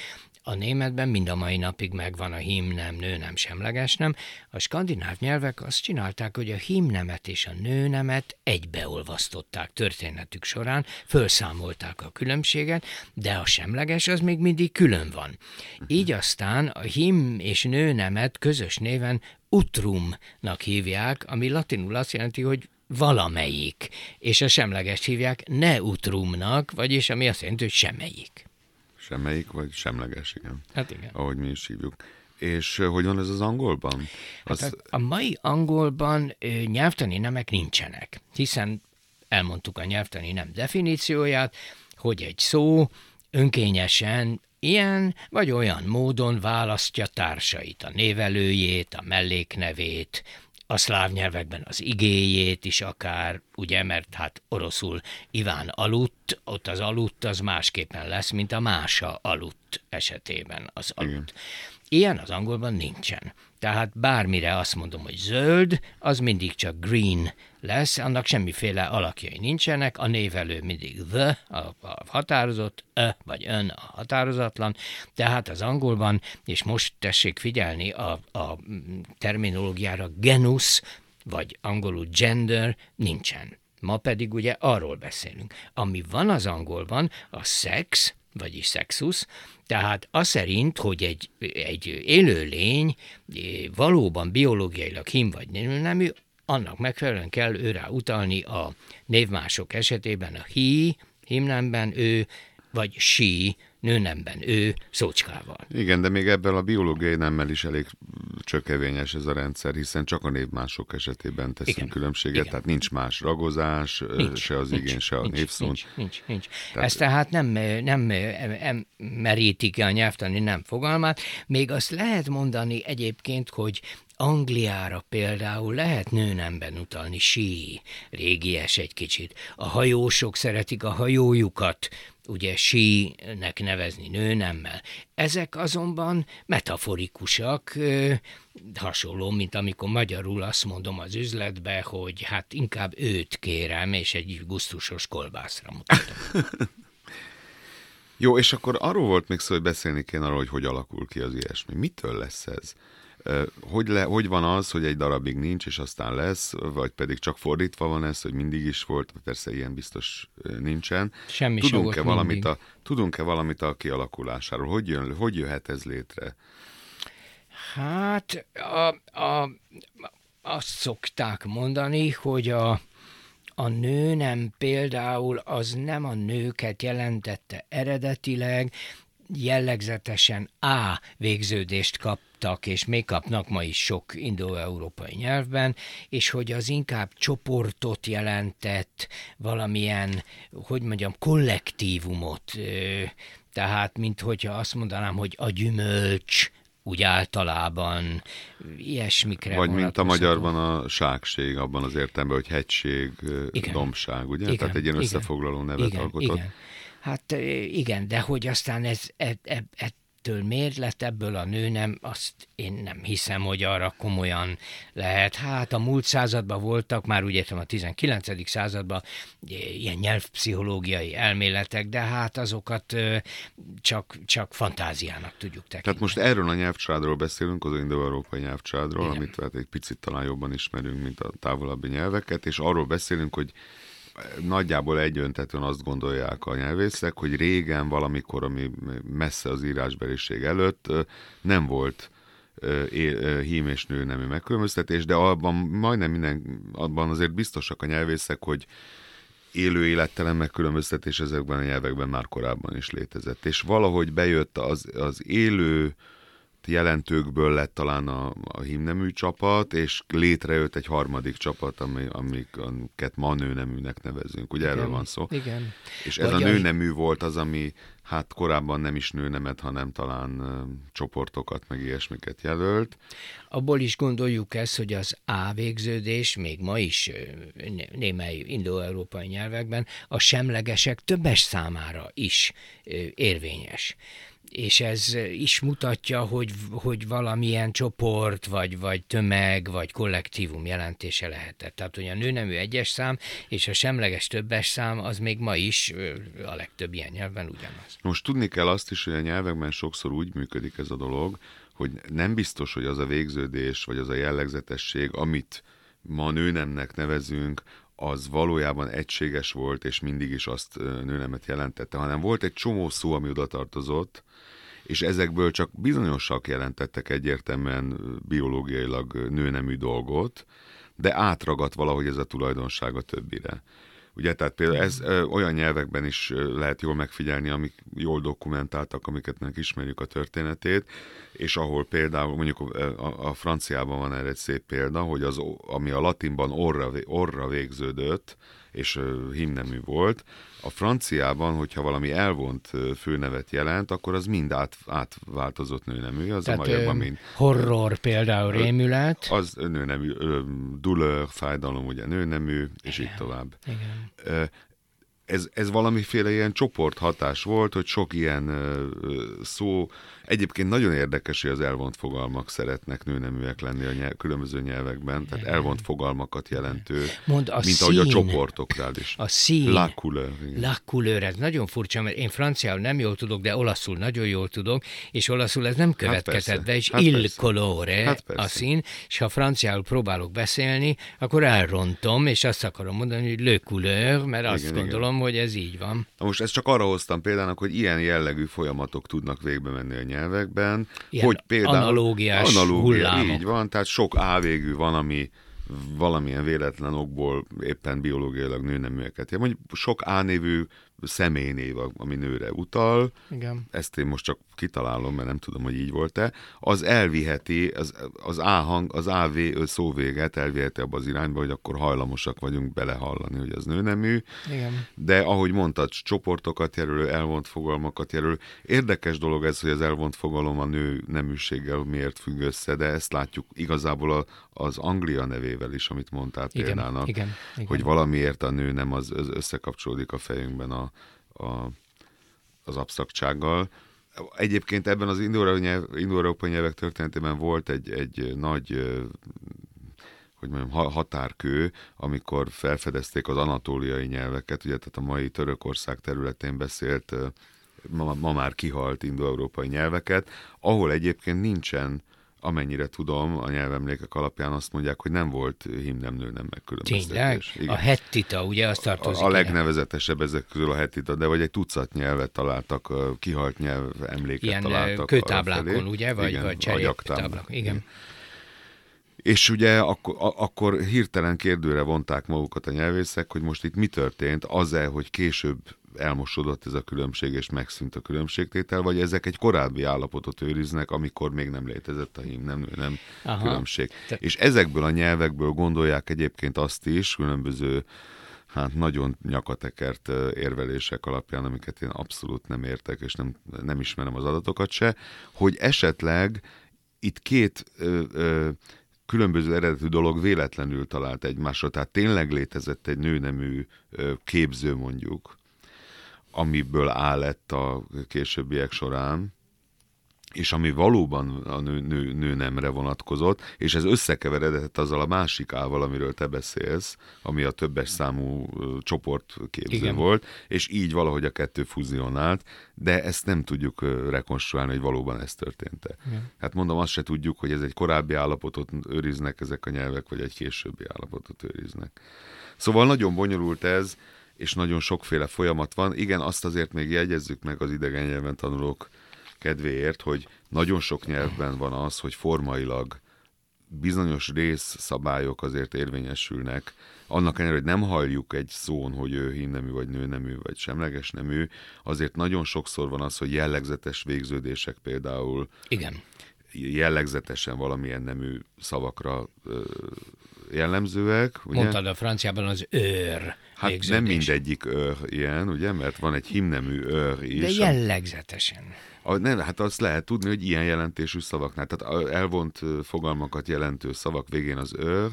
Speaker 2: A németben mind a mai napig megvan a hímnem, nőnem, semlegesnem. A skandináv nyelvek azt csinálták, hogy a hímnemet és a nőnemet egybeolvasztották történetük során, fölszámolták a különbséget, de a semleges az még mindig külön van. Így aztán a hím és nőnemet közös néven utrumnak hívják, ami latinul azt jelenti, hogy valamelyik, és a semleges hívják neutrumnak, vagyis ami azt jelenti, hogy semmelyik.
Speaker 1: Semmelyik, vagy semleges, igen.
Speaker 2: Hát igen.
Speaker 1: Ahogy mi is hívjuk. És uh, hogy van ez az angolban? Az...
Speaker 2: Hát a, a mai angolban ö, nyelvtani nemek nincsenek, hiszen elmondtuk a nyelvtani nem definícióját, hogy egy szó önkényesen ilyen vagy olyan módon választja társait, a névelőjét, a melléknevét, a szláv nyelvekben az igéjét is akár, ugye, mert hát oroszul Iván aludt, ott az aludt az másképpen lesz, mint a Mása aludt esetében az aludt. Igen. Ilyen az angolban nincsen. Tehát bármire azt mondom, hogy zöld, az mindig csak green lesz, annak semmiféle alakjai nincsenek, a névelő mindig the, a, a határozott, ö vagy ön a határozatlan, tehát az angolban, és most tessék figyelni a, a terminológiára, genus, vagy angolul gender nincsen. Ma pedig ugye arról beszélünk. Ami van az angolban, a sex, vagyis sexus, tehát az szerint, hogy egy, egy élőlény valóban biológiailag hím vagy nőnemű, annak megfelelően kell őrá utalni a névmások esetében a he, hímnemben ő, vagy she, nőnemben ő, szócskával.
Speaker 1: Igen, de még ebben a biológiai nemmel is elég csökevényes ez a rendszer, hiszen csak a névmások esetében teszünk igen, különbséget, igen. Tehát nincs más ragozás, nincs, se az nincs, igény, se a névszó.
Speaker 2: Nincs, nincs, nincs. Tehát... Ez tehát nem, nem, nem meríti ki a nyelvtani nem fogalmát, még azt lehet mondani egyébként, hogy Angliára például lehet nőnemben utalni, she, régies egy kicsit. A hajósok szeretik a hajójukat, ugye she-nek nevezni nőnemmel. Ezek azonban metaforikusak, hasonló, mint amikor magyarul azt mondom az üzletbe, hogy hát inkább őt kérem, és egy gusztusos kolbászra mutatom.
Speaker 1: Jó, és akkor arról volt még szó, hogy beszélni kéne arról, hogy hogy alakul ki az ilyesmi. Mitől lesz ez? Hogy, le, hogy van az, hogy egy darabig nincs, és aztán lesz, vagy pedig csak fordítva van ez, hogy mindig is volt, persze ilyen biztos nincsen.
Speaker 2: Semmi
Speaker 1: tudunk-e
Speaker 2: sem
Speaker 1: valamit
Speaker 2: mindig.
Speaker 1: a, tudunk-e valamit a kialakulásáról? Hogy, jön, hogy jöhet ez létre?
Speaker 2: Hát a, a, azt szokták mondani, hogy a, a nőnem például az nem a nőket jelentette eredetileg, jellegzetesen A végződést kaptak, és még kapnak ma is sok indo-európai nyelvben, és hogy az inkább csoportot jelentett, valamilyen, hogy mondjam, kollektívumot, tehát mint hogyha azt mondanám, hogy a gyümölcs, úgy általában ilyesmikre
Speaker 1: vagy mint a magyarban a ságség, abban az értelemben, hogy hegység, igen. dombság, ugye?
Speaker 2: Igen.
Speaker 1: Tehát egy ilyen összefoglaló nevet
Speaker 2: igen.
Speaker 1: alkotott.
Speaker 2: Igen. Hát igen, de hogy aztán ez, e, e, ettől miért lett ebből a nőnem, azt én nem hiszem, hogy arra komolyan lehet. Hát a múlt században voltak, már úgy értem a tizenkilencedik században ilyen nyelvpszichológiai elméletek, de hát azokat csak, csak fantáziának tudjuk tekinteni.
Speaker 1: Tehát most erről a nyelvcsaládról beszélünk, az indo-európai nyelvcsaládról,
Speaker 2: igen.
Speaker 1: amit hát egy picit talán jobban ismerünk, mint a távolabbi nyelveket, és arról beszélünk, hogy nagyjából egyöntetően azt gondolják a nyelvészek, hogy régen valamikor, ami messze az írásbeliség előtt nem volt hím és nőnemű megkülönböztetés, de abban majdnem minden, abban azért biztosak a nyelvészek, hogy élő élettelen megkülönböztetés ezekben a nyelvekben már korábban is létezett. És valahogy bejött az, az élő jelentőkből lett talán a, a hímnemű csapat, és létrejött egy harmadik csapat, ami, amiket ma nőneműnek nevezünk. Ugye
Speaker 2: igen,
Speaker 1: erről van szó?
Speaker 2: Igen.
Speaker 1: És ez
Speaker 2: Vagy
Speaker 1: a nőnemű volt az, ami hát korábban nem is nőnemet, hanem talán uh, csoportokat, meg ilyesmiket jelölt.
Speaker 2: Abból is gondoljuk ezt, hogy az A végződés még ma is némely indo-európai nyelvekben a semlegesek többes számára is érvényes. és ez is mutatja, hogy, hogy valamilyen csoport, vagy, vagy tömeg, vagy kollektívum jelentése lehetett. Tehát, hogy a nőnemű egyes szám és a semleges többes szám az még ma is a legtöbb ilyen nyelven ugyanaz.
Speaker 1: Most tudni kell azt is, hogy a nyelvekben sokszor úgy működik ez a dolog, hogy nem biztos, hogy az a végződés, vagy az a jellegzetesség, amit ma nőnemnek nevezünk, az valójában egységes volt, és mindig is azt nőnemet jelentette, hanem volt egy csomó szó, ami oda tartozott, és ezekből csak bizonyosak jelentettek egyértelműen biológiailag nőnemű dolgot, de átragadt valahogy ez a tulajdonság a többire. Ugye, tehát például ez ö, olyan nyelvekben is ö, lehet jól megfigyelni, amik jól dokumentáltak, amiket meg ismerjük a történetét, és ahol például mondjuk a, a franciában van erre egy szép példa, hogy az, ami a latinban orra, orra végződött, és ö, hímnemű volt, a franciában, hogyha valami elvont főnevet jelent, akkor az mind át, átváltozott nőnemű, az
Speaker 2: tehát,
Speaker 1: a magyarban mind.
Speaker 2: Horror például rémület.
Speaker 1: Az nőnemű, douleur, fájdalom, ugye nőnemű, és igen, így tovább.
Speaker 2: Igen.
Speaker 1: Ez, ez valamiféle ilyen csoporthatás volt, hogy sok ilyen szó, egyébként nagyon érdekes, hogy az elvont fogalmak szeretnek nőneműek lenni a nyelv, különböző nyelvekben, tehát elvont fogalmakat jelentő,
Speaker 2: Mond, a
Speaker 1: mint
Speaker 2: szín,
Speaker 1: ahogy a csoportoknál is.
Speaker 2: A szín.
Speaker 1: La couleur.
Speaker 2: La couleur, ez nagyon furcsa, mert én franciául nem jól tudok, de olaszul nagyon jól tudok, és olaszul ez nem következett be, és
Speaker 1: hát
Speaker 2: il
Speaker 1: persze.
Speaker 2: colore
Speaker 1: hát
Speaker 2: a szín, és ha franciául próbálok beszélni, akkor elrontom, és azt akarom mondani, hogy le couleur, mert azt igen, gondolom, igen. hogy ez így van.
Speaker 1: Na most ezt csak arra hoztam példának, hogy ilyen jellegű folyamatok tudnak végbe menni a nyelvekben,
Speaker 2: ilyen
Speaker 1: hogy például
Speaker 2: analógiás
Speaker 1: analógia,
Speaker 2: hullámok.
Speaker 1: így van, tehát sok A-végű van, ami valamilyen véletlen okból éppen biológiailag nőneműeket. Ja, mondjuk sok A-névű személynév, ami nőre utal,
Speaker 2: igen.
Speaker 1: Ezt én most csak kitalálom, mert nem tudom, hogy így volt-e, az elviheti, az, az A hang, az á vé szóvéget elviheti abba az irányba, hogy akkor hajlamosak vagyunk belehallani, hogy az nőnemű.
Speaker 2: Igen.
Speaker 1: De ahogy mondtad, csoportokat jelölő, elvont fogalmakat jelölő. Érdekes dolog ez, hogy az elvont fogalom a nő neműséggel miért függ össze, de ezt látjuk igazából a, az Anglia nevével is, amit mondtál
Speaker 2: igen,
Speaker 1: példának,
Speaker 2: igen, igen.
Speaker 1: hogy valamiért a nő nem az, az összekapcsolódik a fejünkben a, a, az absztraktsággal. Egyébként ebben az indo-európai nyelvek történetében volt egy, egy nagy hogy mondjam, határkő, amikor felfedezték az anatóliai nyelveket, ugye, tehát a mai Törökország területén beszélt, ma, ma már kihalt indo-európai nyelveket, ahol egyébként nincsen, amennyire tudom, a nyelvemlékek alapján azt mondják, hogy nem volt hímnemnő nem megkülönböztetés.
Speaker 2: Tényleg? A hettita, ugye, azt tartozik.
Speaker 1: A, a legnevezetesebb ezek közül a hettita, de vagy egy tucat nyelvet találtak, kihalt nyelv emléket
Speaker 2: ilyen
Speaker 1: találtak.
Speaker 2: Ilyen kőtáblákon, ugye? Vagy,
Speaker 1: igen,
Speaker 2: vagy cseréptáblákon. Igen.
Speaker 1: És ugye akkor, akkor hirtelen kérdőre vonták magukat a nyelvészek, hogy most itt mi történt, az-e, hogy később elmosódott ez a különbség, és megszűnt a különbségtétel, vagy ezek egy korábbi állapotot őriznek, amikor még nem létezett a hím, nem, nem Aha. különbség. Te... És ezekből a nyelvekből gondolják egyébként azt is, különböző hát nagyon nyakatekert érvelések alapján, amiket én abszolút nem értek, és nem, nem ismerem az adatokat se, hogy esetleg itt két ö, ö, különböző eredetű dolog véletlenül talált egymásra, tehát tényleg létezett egy nőnemű ö, képző mondjuk, amiből áll lett a későbbiek során, és ami valóban a nő, nő, nőnemre vonatkozott, és ez összekeveredett azzal a másik ával, amiről te beszélsz, ami a többes számú uh, csoportképző Igen. volt, és így valahogy a kettő fuzionált, de ezt nem tudjuk uh, rekonstruálni, hogy valóban ez történt-e. Igen. Hát mondom, azt se tudjuk, hogy ez egy korábbi állapotot őriznek ezek a nyelvek, vagy egy későbbi állapotot őriznek. Szóval nagyon bonyolult ez, és nagyon sokféle folyamat van. Igen, azt azért még jegyezzük meg az idegen nyelven tanulók kedvéért, hogy nagyon sok nyelvben van az, hogy formailag bizonyos részszabályok azért érvényesülnek. Annak ellenére, hogy nem halljuk egy szón, hogy ő hímnemű, vagy nőnemű, vagy semleges nemű, azért nagyon sokszor van az, hogy jellegzetes végződések például
Speaker 2: Igen.
Speaker 1: jellegzetesen valamilyen nemű szavakra ö, jellemzőek. Ugye?
Speaker 2: Mondtad a franciában az őr.
Speaker 1: Hát
Speaker 2: végződés.
Speaker 1: Nem mindegyik őr ilyen, ugye, mert van egy hímnemű őr is.
Speaker 2: De jellegzetesen.
Speaker 1: A, nem, hát azt lehet tudni, hogy ilyen jelentésű szavaknál, tehát elvont fogalmakat jelentő szavak végén az őr,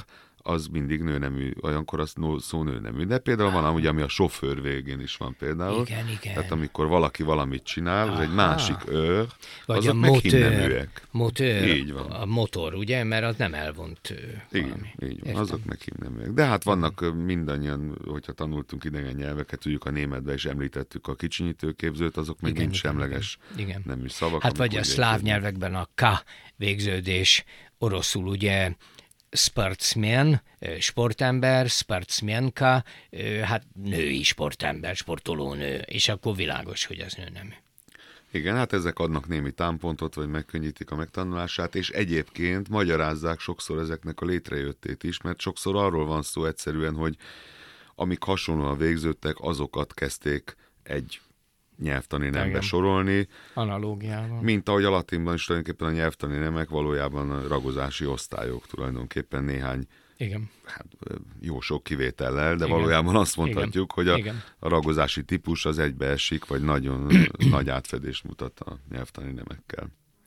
Speaker 1: az mindig nőnemű, olyankor az szó nőnemű. De például van amúgy, ami a sofőr végén is van például.
Speaker 2: Igen, igen.
Speaker 1: Tehát amikor valaki valamit csinál, az
Speaker 2: Aha.
Speaker 1: egy másik őr,
Speaker 2: vagy
Speaker 1: azok
Speaker 2: a
Speaker 1: meg
Speaker 2: motőr,
Speaker 1: himneműek.
Speaker 2: Motőr,
Speaker 1: így van.
Speaker 2: A motor, ugye? Mert az nem elvont
Speaker 1: igen,
Speaker 2: valami.
Speaker 1: így van.
Speaker 2: Értem.
Speaker 1: Azok meg himneműek. De hát vannak mindannyian, hogyha tanultunk idegen nyelveket, tudjuk a németbe is említettük a kicsinyítőképzőt, azok meg
Speaker 2: Igen,
Speaker 1: mind
Speaker 2: igen,
Speaker 1: semleges
Speaker 2: igen.
Speaker 1: nemű szavak.
Speaker 2: Hát vagy a
Speaker 1: amik úgy
Speaker 2: szláv
Speaker 1: végződnek.
Speaker 2: nyelvekben a K végződés, oroszul ugye sportsman, sportember, sportsmenka, hát női sportember, sportolónő, és akkor világos, hogy az nő nemű.
Speaker 1: Igen, hát ezek adnak némi támpontot, vagy megkönnyítik a megtanulását, és egyébként magyarázzák sokszor ezeknek a létrejöttét is, mert sokszor arról van szó egyszerűen, hogy amik hasonlóan végződtek, azokat kezdték egy nyelvtani nembe
Speaker 2: Igen.
Speaker 1: sorolni,
Speaker 2: Analógiával.
Speaker 1: mint ahogy a latinban is tulajdonképpen a nyelvtani nemek valójában a ragozási osztályok tulajdonképpen néhány,
Speaker 2: Igen.
Speaker 1: hát jó sok kivétellel, de
Speaker 2: Igen.
Speaker 1: valójában azt mondhatjuk,
Speaker 2: Igen.
Speaker 1: hogy a,
Speaker 2: Igen.
Speaker 1: a ragozási típus az egybeesik, vagy nagyon nagy átfedést mutat a nyelvtani nemekkel.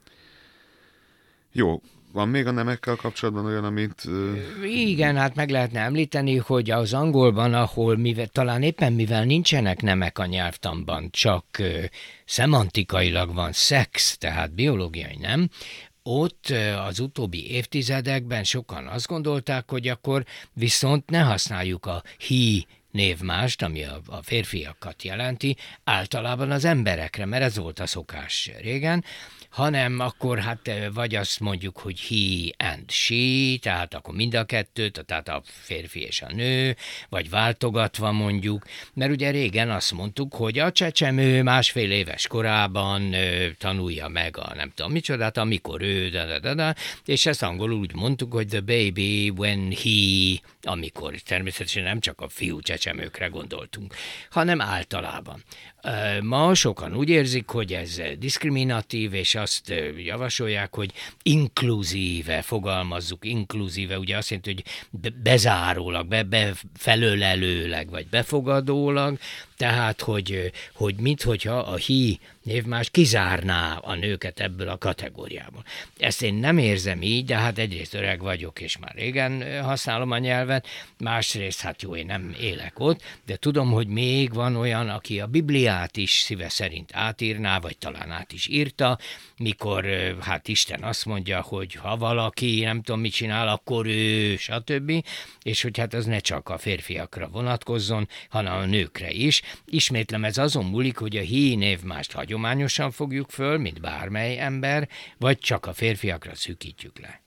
Speaker 1: Jó, van még a nemekkel kapcsolatban olyan, amit... Uh...
Speaker 2: Igen, hát meg lehetne említeni, hogy az angolban, ahol mivel, talán éppen mivel nincsenek nemek a nyelvtanban, csak uh, szemantikailag van szex, tehát biológiai nem, ott az utóbbi évtizedekben sokan azt gondolták, hogy akkor viszont ne használjuk a he névmást, ami a, a férfiakat jelenti, általában az emberekre, mert ez volt a szokás régen, hanem akkor hát vagy azt mondjuk, hogy he and she, tehát akkor mind a kettőt, tehát a férfi és a nő, vagy váltogatva mondjuk, mert ugye régen azt mondtuk, hogy a csecsemő másfél éves korában ö, tanulja meg a nem tudom micsodát, amikor ő, da, da, da, da, és ezt angolul úgy mondtuk, hogy the baby when he, amikor természetesen nem csak a fiú csecsemőkre gondoltunk, hanem általában. Ma sokan úgy érzik, hogy ez diszkriminatív, és azt javasolják, hogy inkluzíve fogalmazzuk, inkluzíve, ugye azt jelenti, hogy bezárólag, be, befelölelőleg, vagy befogadólag, tehát, hogy, hogy minthogyha a hi névmás kizárná a nőket ebből a kategóriából. Ezt én nem érzem így, de hát egyrészt öreg vagyok, és már régen használom a nyelvet, másrészt hát jó, én nem élek ott, de tudom, hogy még van olyan, aki a Bibliát is szíve szerint átírná, vagy talán át is írta, mikor hát Isten azt mondja, hogy ha valaki nem tudom mit csinál, akkor ő, stb. És hogy hát az ne csak a férfiakra vonatkozzon, hanem a nőkre is. Ismétlem, ez azon múlik, hogy a hi névmást hagyományosan fogjuk föl, mint bármely ember, vagy csak a férfiakra szűkítjük le.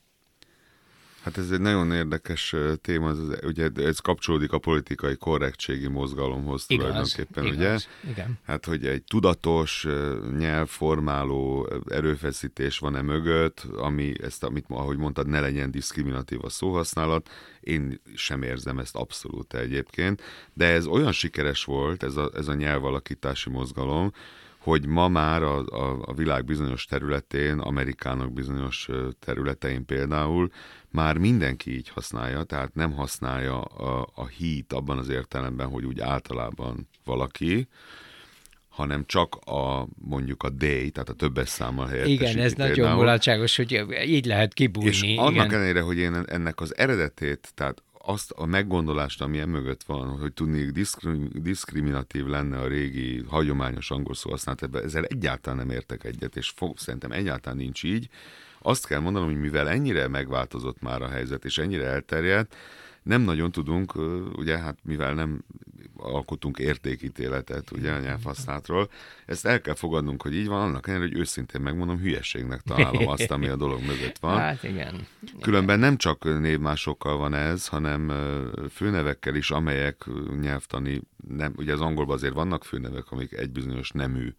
Speaker 1: Hát ez egy nagyon érdekes téma, ez, ugye ez kapcsolódik a politikai korrektségi mozgalomhoz
Speaker 2: igaz,
Speaker 1: tulajdonképpen,
Speaker 2: igaz,
Speaker 1: ugye?
Speaker 2: Igen.
Speaker 1: Hát, hogy egy tudatos, nyelvformáló erőfeszítés van-e mögött, ami ezt, amit, ahogy mondtad, ne legyen diszkriminatív a szóhasználat. Én sem érzem ezt abszolút egyébként, de ez olyan sikeres volt, ez a, ez a nyelvalakítási mozgalom, hogy ma már a, a, a világ bizonyos területén, Amerikának bizonyos területein például, már mindenki így használja, tehát nem használja a, a he-t abban az értelemben, hogy úgy általában valaki, hanem csak a mondjuk a they, tehát a többes számmal helyettesíti.
Speaker 2: Igen, ez
Speaker 1: például.
Speaker 2: Nagyon mulatságos, hogy így lehet kibújni.
Speaker 1: És
Speaker 2: igen.
Speaker 1: annak ellenére, hogy én ennek az eredetét, tehát azt a meggondolást, ami emögött van, hogy tudni diszkrim, diszkriminatív lenne a régi, hagyományos angol szó használat, ezzel egyáltalán nem értek egyet, és fog, szerintem egyáltalán nincs így. Azt kell mondanom, hogy mivel ennyire megváltozott már a helyzet, és ennyire elterjedt, nem nagyon tudunk, ugye, hát mivel nem alkotunk értékítéletet, ugye, a nyelvhasználatról, ezt el kell fogadnunk, hogy így van, annak ellenére, hogy őszintén megmondom, hülyeségnek találom azt, ami a dolog mögött van.
Speaker 2: Hát igen.
Speaker 1: Különben nem csak névmásokkal van ez, hanem főnevekkel is, amelyek nyelvtani, nem, ugye az angolban azért vannak főnevek, amik egy bizonyos nemű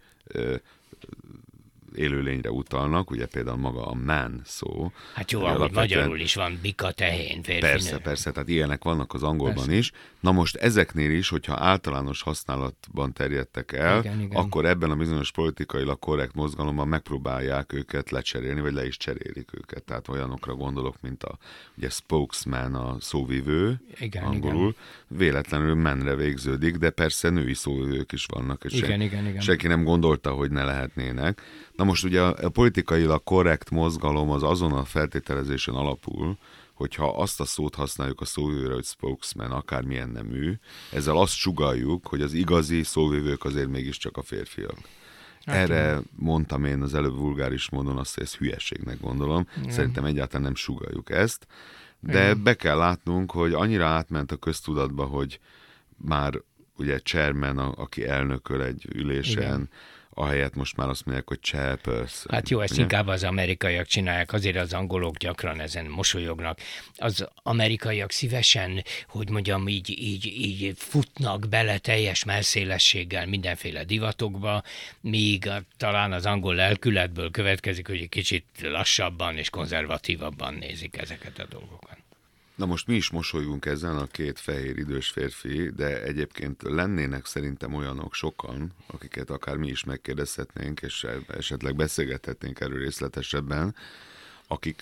Speaker 1: élőlényre utalnak, ugye például maga a man szó.
Speaker 2: Hát jó, ahogy magyarul is van bika, tehén, férfi.
Speaker 1: Persze,
Speaker 2: nő.
Speaker 1: persze, tehát ilyenek vannak az angolban
Speaker 2: persze.
Speaker 1: is. Na most ezeknél is, hogyha általános használatban terjedtek el,
Speaker 2: igen, igen.
Speaker 1: akkor ebben a bizonyos politikailag korrekt mozgalomban megpróbálják őket lecserélni, vagy le is cserélik őket. Tehát olyanokra gondolok, mint a ugye spokesman, a szóvivő,
Speaker 2: igen,
Speaker 1: angolul. Igen. Véletlenül menre végződik, de persze női szóvivők is vannak, és
Speaker 2: igen,
Speaker 1: sen,
Speaker 2: igen, igen.
Speaker 1: senki nem gondolta, hogy ne lehetnének. Na most ugye a politikailag korrekt mozgalom az azon a feltételezésen alapul, hogyha azt a szót használjuk a szóvivőre, hogy spokesman, akármilyen nemű, ezzel azt sugalljuk, hogy az igazi szóvivők azért mégiscsak a férfiak. Hát, erre mondtam én az előbb vulgáris módon azt, hogy ezt hülyeségnek gondolom. Igen. Szerintem egyáltalán nem sugalljuk ezt, de igen. Be kell látnunk, hogy annyira átment a köztudatba, hogy már ugye chairman, a, aki elnököl egy ülésen, igen. ahelyett most már azt mondják, hogy chairperson.
Speaker 2: Hát jó, ezt
Speaker 1: ugye?
Speaker 2: Inkább az amerikaiak csinálják, azért az angolok gyakran ezen mosolyognak. Az amerikaiak szívesen, hogy mondjam, így, így, így futnak bele teljes mellszélességgel mindenféle divatokba, míg talán az angol lelkületből következik, hogy egy kicsit lassabban és konzervatívabban nézik ezeket a dolgokat.
Speaker 1: Na most mi is mosolygunk ezen a két fehér idős férfi, de egyébként lennének szerintem olyanok sokan, akiket akár mi is megkérdezhetnénk, és esetleg beszélgethetnénk erről részletesebben, akik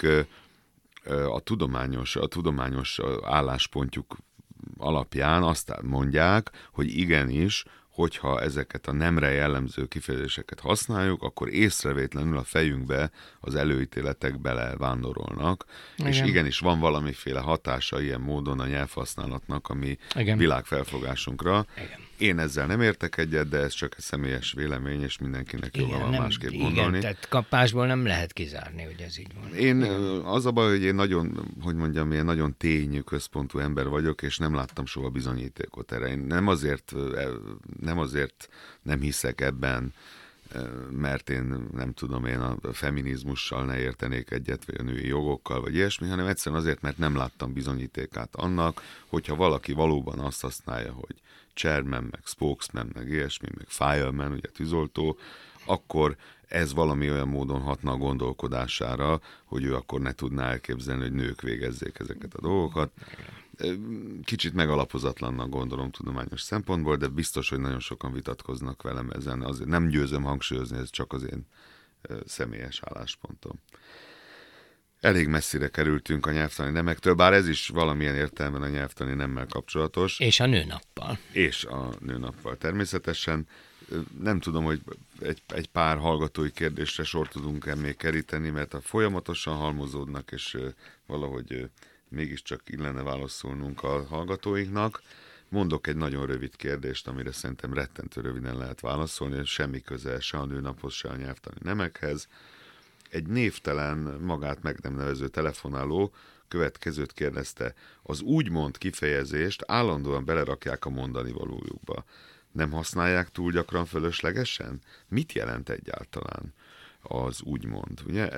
Speaker 1: a tudományos, a tudományos álláspontjuk alapján azt mondják, hogy igenis, hogyha ezeket a nemre jellemző kifejezéseket használjuk, akkor észrevétlenül a fejünkbe az előítéletek belevándorolnak, igen. és igenis van valamiféle hatása ilyen módon a nyelvhasználatnak, ami igen. világfelfogásunkra. Igen. Én ezzel nem értek egyet, de ez csak egy személyes vélemény, és mindenkinek joga van másképp
Speaker 2: igen,
Speaker 1: gondolni.
Speaker 2: Tehát kapásból nem lehet kizárni, hogy ez így van.
Speaker 1: Én, az a baj, hogy én nagyon, hogy mondjam, én nagyon tényű központú ember vagyok, és nem láttam soha bizonyítékot erre. Én nem azért, nem azért nem hiszek ebben, mert én nem tudom, én a feminizmussal ne értenék egyet, vagy a női jogokkal, vagy ilyesmi, hanem egyszerűen azért, mert nem láttam bizonyítékát annak, hogyha valaki valóban azt használja, hogy chairman, meg spokesman, meg ilyesmi, meg fireman, ugye tűzoltó, akkor ez valami olyan módon hatna a gondolkodására, hogy ő akkor ne tudná elképzelni, hogy nők végezzék ezeket a dolgokat. Kicsit megalapozatlannak gondolom tudományos szempontból, de biztos, hogy nagyon sokan vitatkoznak velem ezen. Azért nem győzöm hangsúlyozni, ez csak az én személyes álláspontom. Elég messzire kerültünk a nyelvtani nemektől, bár ez is valamilyen értelemben a nyelvtani nemmel kapcsolatos.
Speaker 2: És a nőnappal.
Speaker 1: És a nőnappal természetesen. Nem tudom, hogy egy, egy pár hallgatói kérdésre sor tudunk-e még keríteni, mert a folyamatosan halmozódnak, és valahogy mégiscsak illene válaszolnunk a hallgatóinknak. Mondok egy nagyon rövid kérdést, amire szerintem rettentő röviden lehet válaszolni, semmi köze se a nőnaphoz, se a nyelvtani nemekhez. Egy névtelen, magát meg nem nevező telefonáló következőt kérdezte. Az úgymond kifejezést állandóan belerakják a mondani valójukba. Nem használják túl gyakran fölöslegesen? Mit jelent egyáltalán az úgymond? Ugye?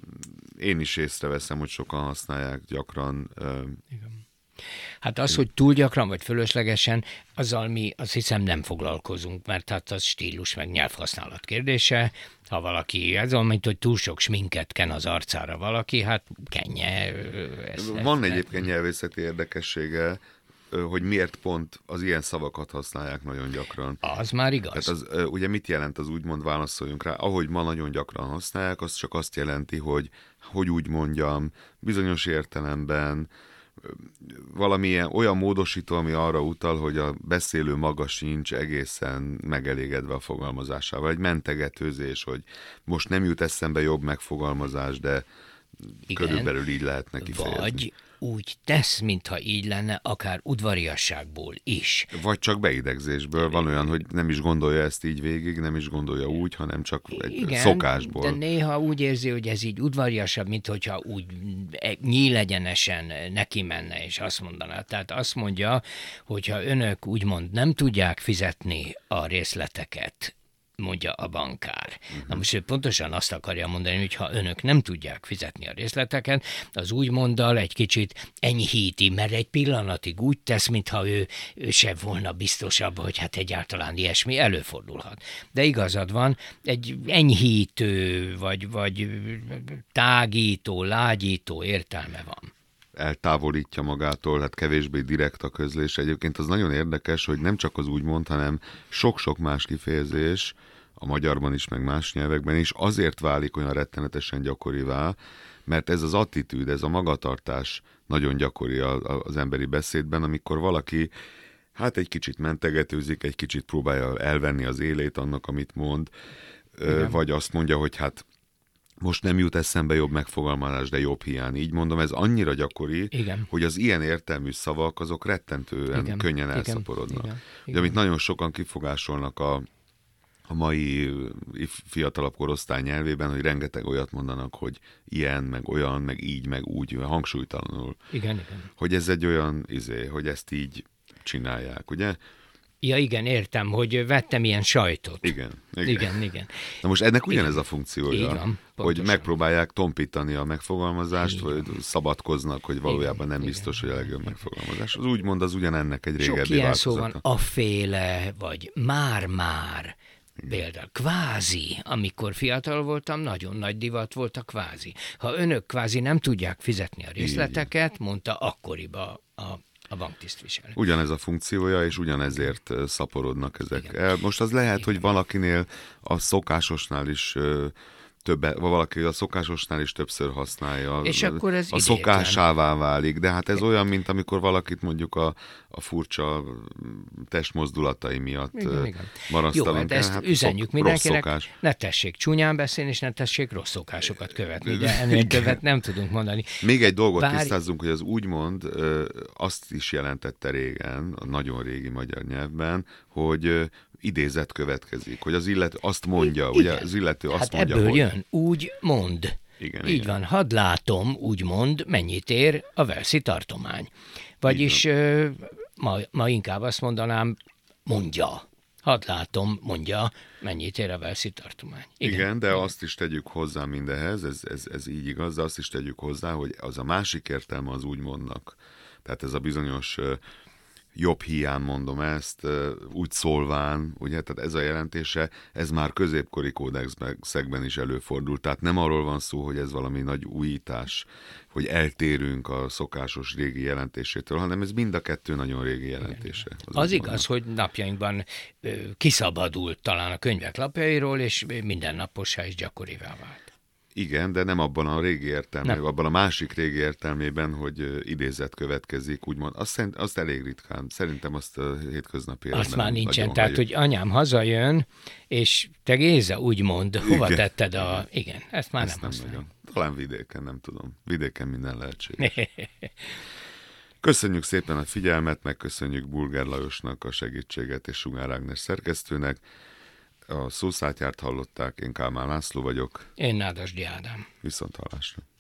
Speaker 1: Én is észreveszem, hogy sokan használják gyakran.
Speaker 2: Igen. Hát az, hogy túl gyakran vagy fölöslegesen, azzal mi azt hiszem nem foglalkozunk, mert hát az stílus meg nyelvhasználat kérdése. Ha valaki, ez olyan, mint hogy túl sok sminket ken az arcára valaki, hát kenje. Ezt,
Speaker 1: Van
Speaker 2: ezt
Speaker 1: egyébként nyelvészeti érdekessége, hogy miért pont az ilyen szavakat használják nagyon gyakran.
Speaker 2: Az már igaz.
Speaker 1: Tehát az, ugye mit jelent az úgymond, válaszoljunk rá. Ahogy ma nagyon gyakran használják, az csak azt jelenti, hogy hogy úgy mondjam, bizonyos értelemben valamilyen olyan módosító, ami arra utal, hogy a beszélő maga sincs egészen megelégedve a fogalmazásával. Egy mentegetőzés, hogy most nem jut eszembe jobb megfogalmazás, de igen, körülbelül így lehetne kifejezni.
Speaker 2: Vagy úgy tesz, mintha így lenne, akár udvariasságból is.
Speaker 1: Vagy csak beidegzésből. Van olyan, hogy nem is gondolja ezt így végig, nem is gondolja úgy, hanem csak egy igen, szokásból.
Speaker 2: De néha úgy érzi, hogy ez így udvariasabb, mint hogyha úgy nyílegyenesen neki menne, és azt mondaná. Tehát azt mondja, hogyha önök úgymond nem tudják fizetni a részleteket, mondja a bankár. Uh-huh. Na most ő pontosan azt akarja mondani, hogy ha önök nem tudják fizetni a részleteket, az úgymonddal egy kicsit enyhíti, mert egy pillanatig úgy tesz, mintha ő, ő se volna biztosabb, hogy hát egyáltalán ilyesmi előfordulhat. De igazad van, egy enyhítő, vagy, vagy tágító, lágyító értelme van.
Speaker 1: Eltávolítja magától, hát kevésbé direkt a közlés. Egyébként az nagyon érdekes, hogy nem csak az úgymond, hanem sok-sok más kifejezés, a magyarban is, meg más nyelvekben is azért válik olyan rettenetesen gyakorivá, mert ez az attitűd, ez a magatartás nagyon gyakori az emberi beszédben, amikor valaki hát egy kicsit mentegetőzik, egy kicsit próbálja elvenni az élét annak, amit mond, igen, vagy azt mondja, hogy hát most nem jut eszembe jobb megfogalmazás, de jobb hiány. Így mondom, ez annyira gyakori,
Speaker 2: Igen.
Speaker 1: hogy az ilyen értelmű szavak azok rettentően
Speaker 2: Igen.
Speaker 1: könnyen
Speaker 2: Igen.
Speaker 1: elszaporodnak.
Speaker 2: Igen.
Speaker 1: Ugye, amit nagyon sokan kifogásolnak a, a mai fiatalabb korosztály nyelvében, hogy rengeteg olyat mondanak, hogy ilyen, meg olyan, meg így, meg úgy, hangsúlytalanul.
Speaker 2: Igen, igen.
Speaker 1: Hogy ez egy olyan izé, hogy ezt így csinálják, ugye?
Speaker 2: Ja, igen, értem, hogy vettem ilyen sajtot.
Speaker 1: Igen. Igen,
Speaker 2: igen. igen.
Speaker 1: Na most ennek ugyanez igen. a funkciója,
Speaker 2: Így van,
Speaker 1: hogy megpróbálják tompítani a megfogalmazást,
Speaker 2: így
Speaker 1: vagy szabadkoznak, hogy valójában nem
Speaker 2: igen,
Speaker 1: biztos,
Speaker 2: igen,
Speaker 1: hogy a legjobb megfogalmazás. Az úgymond az ugyanennek egy régebbi
Speaker 2: Sok ilyen
Speaker 1: változata.
Speaker 2: szó van, aféle, vagy már-már. Például kvázi, amikor fiatal voltam, nagyon nagy divat volt a kvázi. Ha önök kvázi nem tudják fizetni a részleteket, mondta akkoriba a a banktisztviselő.
Speaker 1: Ugyanez a funkciója, és ugyanezért szaporodnak ezek. Igen. Most az lehet, igen. hogy valakinél a szokásosnál is többe, valaki a szokásosnál is többször használja.
Speaker 2: És akkor ez
Speaker 1: a szokásává válik, de hát ez igen. olyan, mint amikor valakit mondjuk a, a furcsa testmozdulatai miatt igen, igen. marasztalunk.
Speaker 2: Jó, hát ezt hát üzenjük szok, mindenkinek, ne tessék csúnyán beszélni, és ne tessék rossz szokásokat követni, de ennél többet nem tudunk mondani.
Speaker 1: Még egy dolgot Várj... tisztázzunk, hogy az úgymond azt is jelentette régen, a nagyon régi magyar nyelvben, hogy idézet következik, hogy az illető azt mondja, igen. ugye az illető azt
Speaker 2: hát
Speaker 1: mondja,
Speaker 2: ebből
Speaker 1: hogy...
Speaker 2: jön, úgy mond.
Speaker 1: Igen,
Speaker 2: Így
Speaker 1: igen.
Speaker 2: van, hadd látom, úgy mond, mennyit ér a Velszi tartomány. Vagyis ö, ma, ma inkább azt mondanám, mondja. Hadd látom, mondja, mennyit ér a Velszi tartomány.
Speaker 1: Igen, Igen de igen. azt is tegyük hozzá mindehez, ez, ez, ez így igaz, de azt is tegyük hozzá, hogy az a másik értelme az úgymondnak. Tehát ez a bizonyos... jobb hiány mondom ezt, úgy szólván, ugye, tehát ez a jelentése, ez már középkori kódexekben is előfordult, tehát nem arról van szó, hogy ez valami nagy újítás, hogy eltérünk a szokásos régi jelentésétől, hanem ez mind a kettő nagyon régi jelentése.
Speaker 2: Az, az igaz, hogy napjainkban ö, kiszabadult talán a könyvek lapjairól, és mindennapossá is gyakorivá vált.
Speaker 1: Igen, de nem abban a régi értelmében, abban a másik régi értelmében, hogy idézet következik, úgymond. Azt, szerint, azt elég ritkán. Szerintem azt a hétköznapi életben.
Speaker 2: Azt már nincsen. Tehát, hagyjuk. Hogy anyám hazajön, és te Géza, úgymond, hova igen. tetted a... Igen, ezt már ezt nem használom.
Speaker 1: Talán vidéken, nem tudom. Vidéken minden lehetséges. Köszönjük szépen a figyelmet, megköszönjük Bulgár Lajosnak a segítséget, és Sugár Ágnes szerkesztőnek. A szószátyárt hallották, én Kálmán László vagyok.
Speaker 2: Én Nádasdy Ádám.
Speaker 1: Viszont hallásra.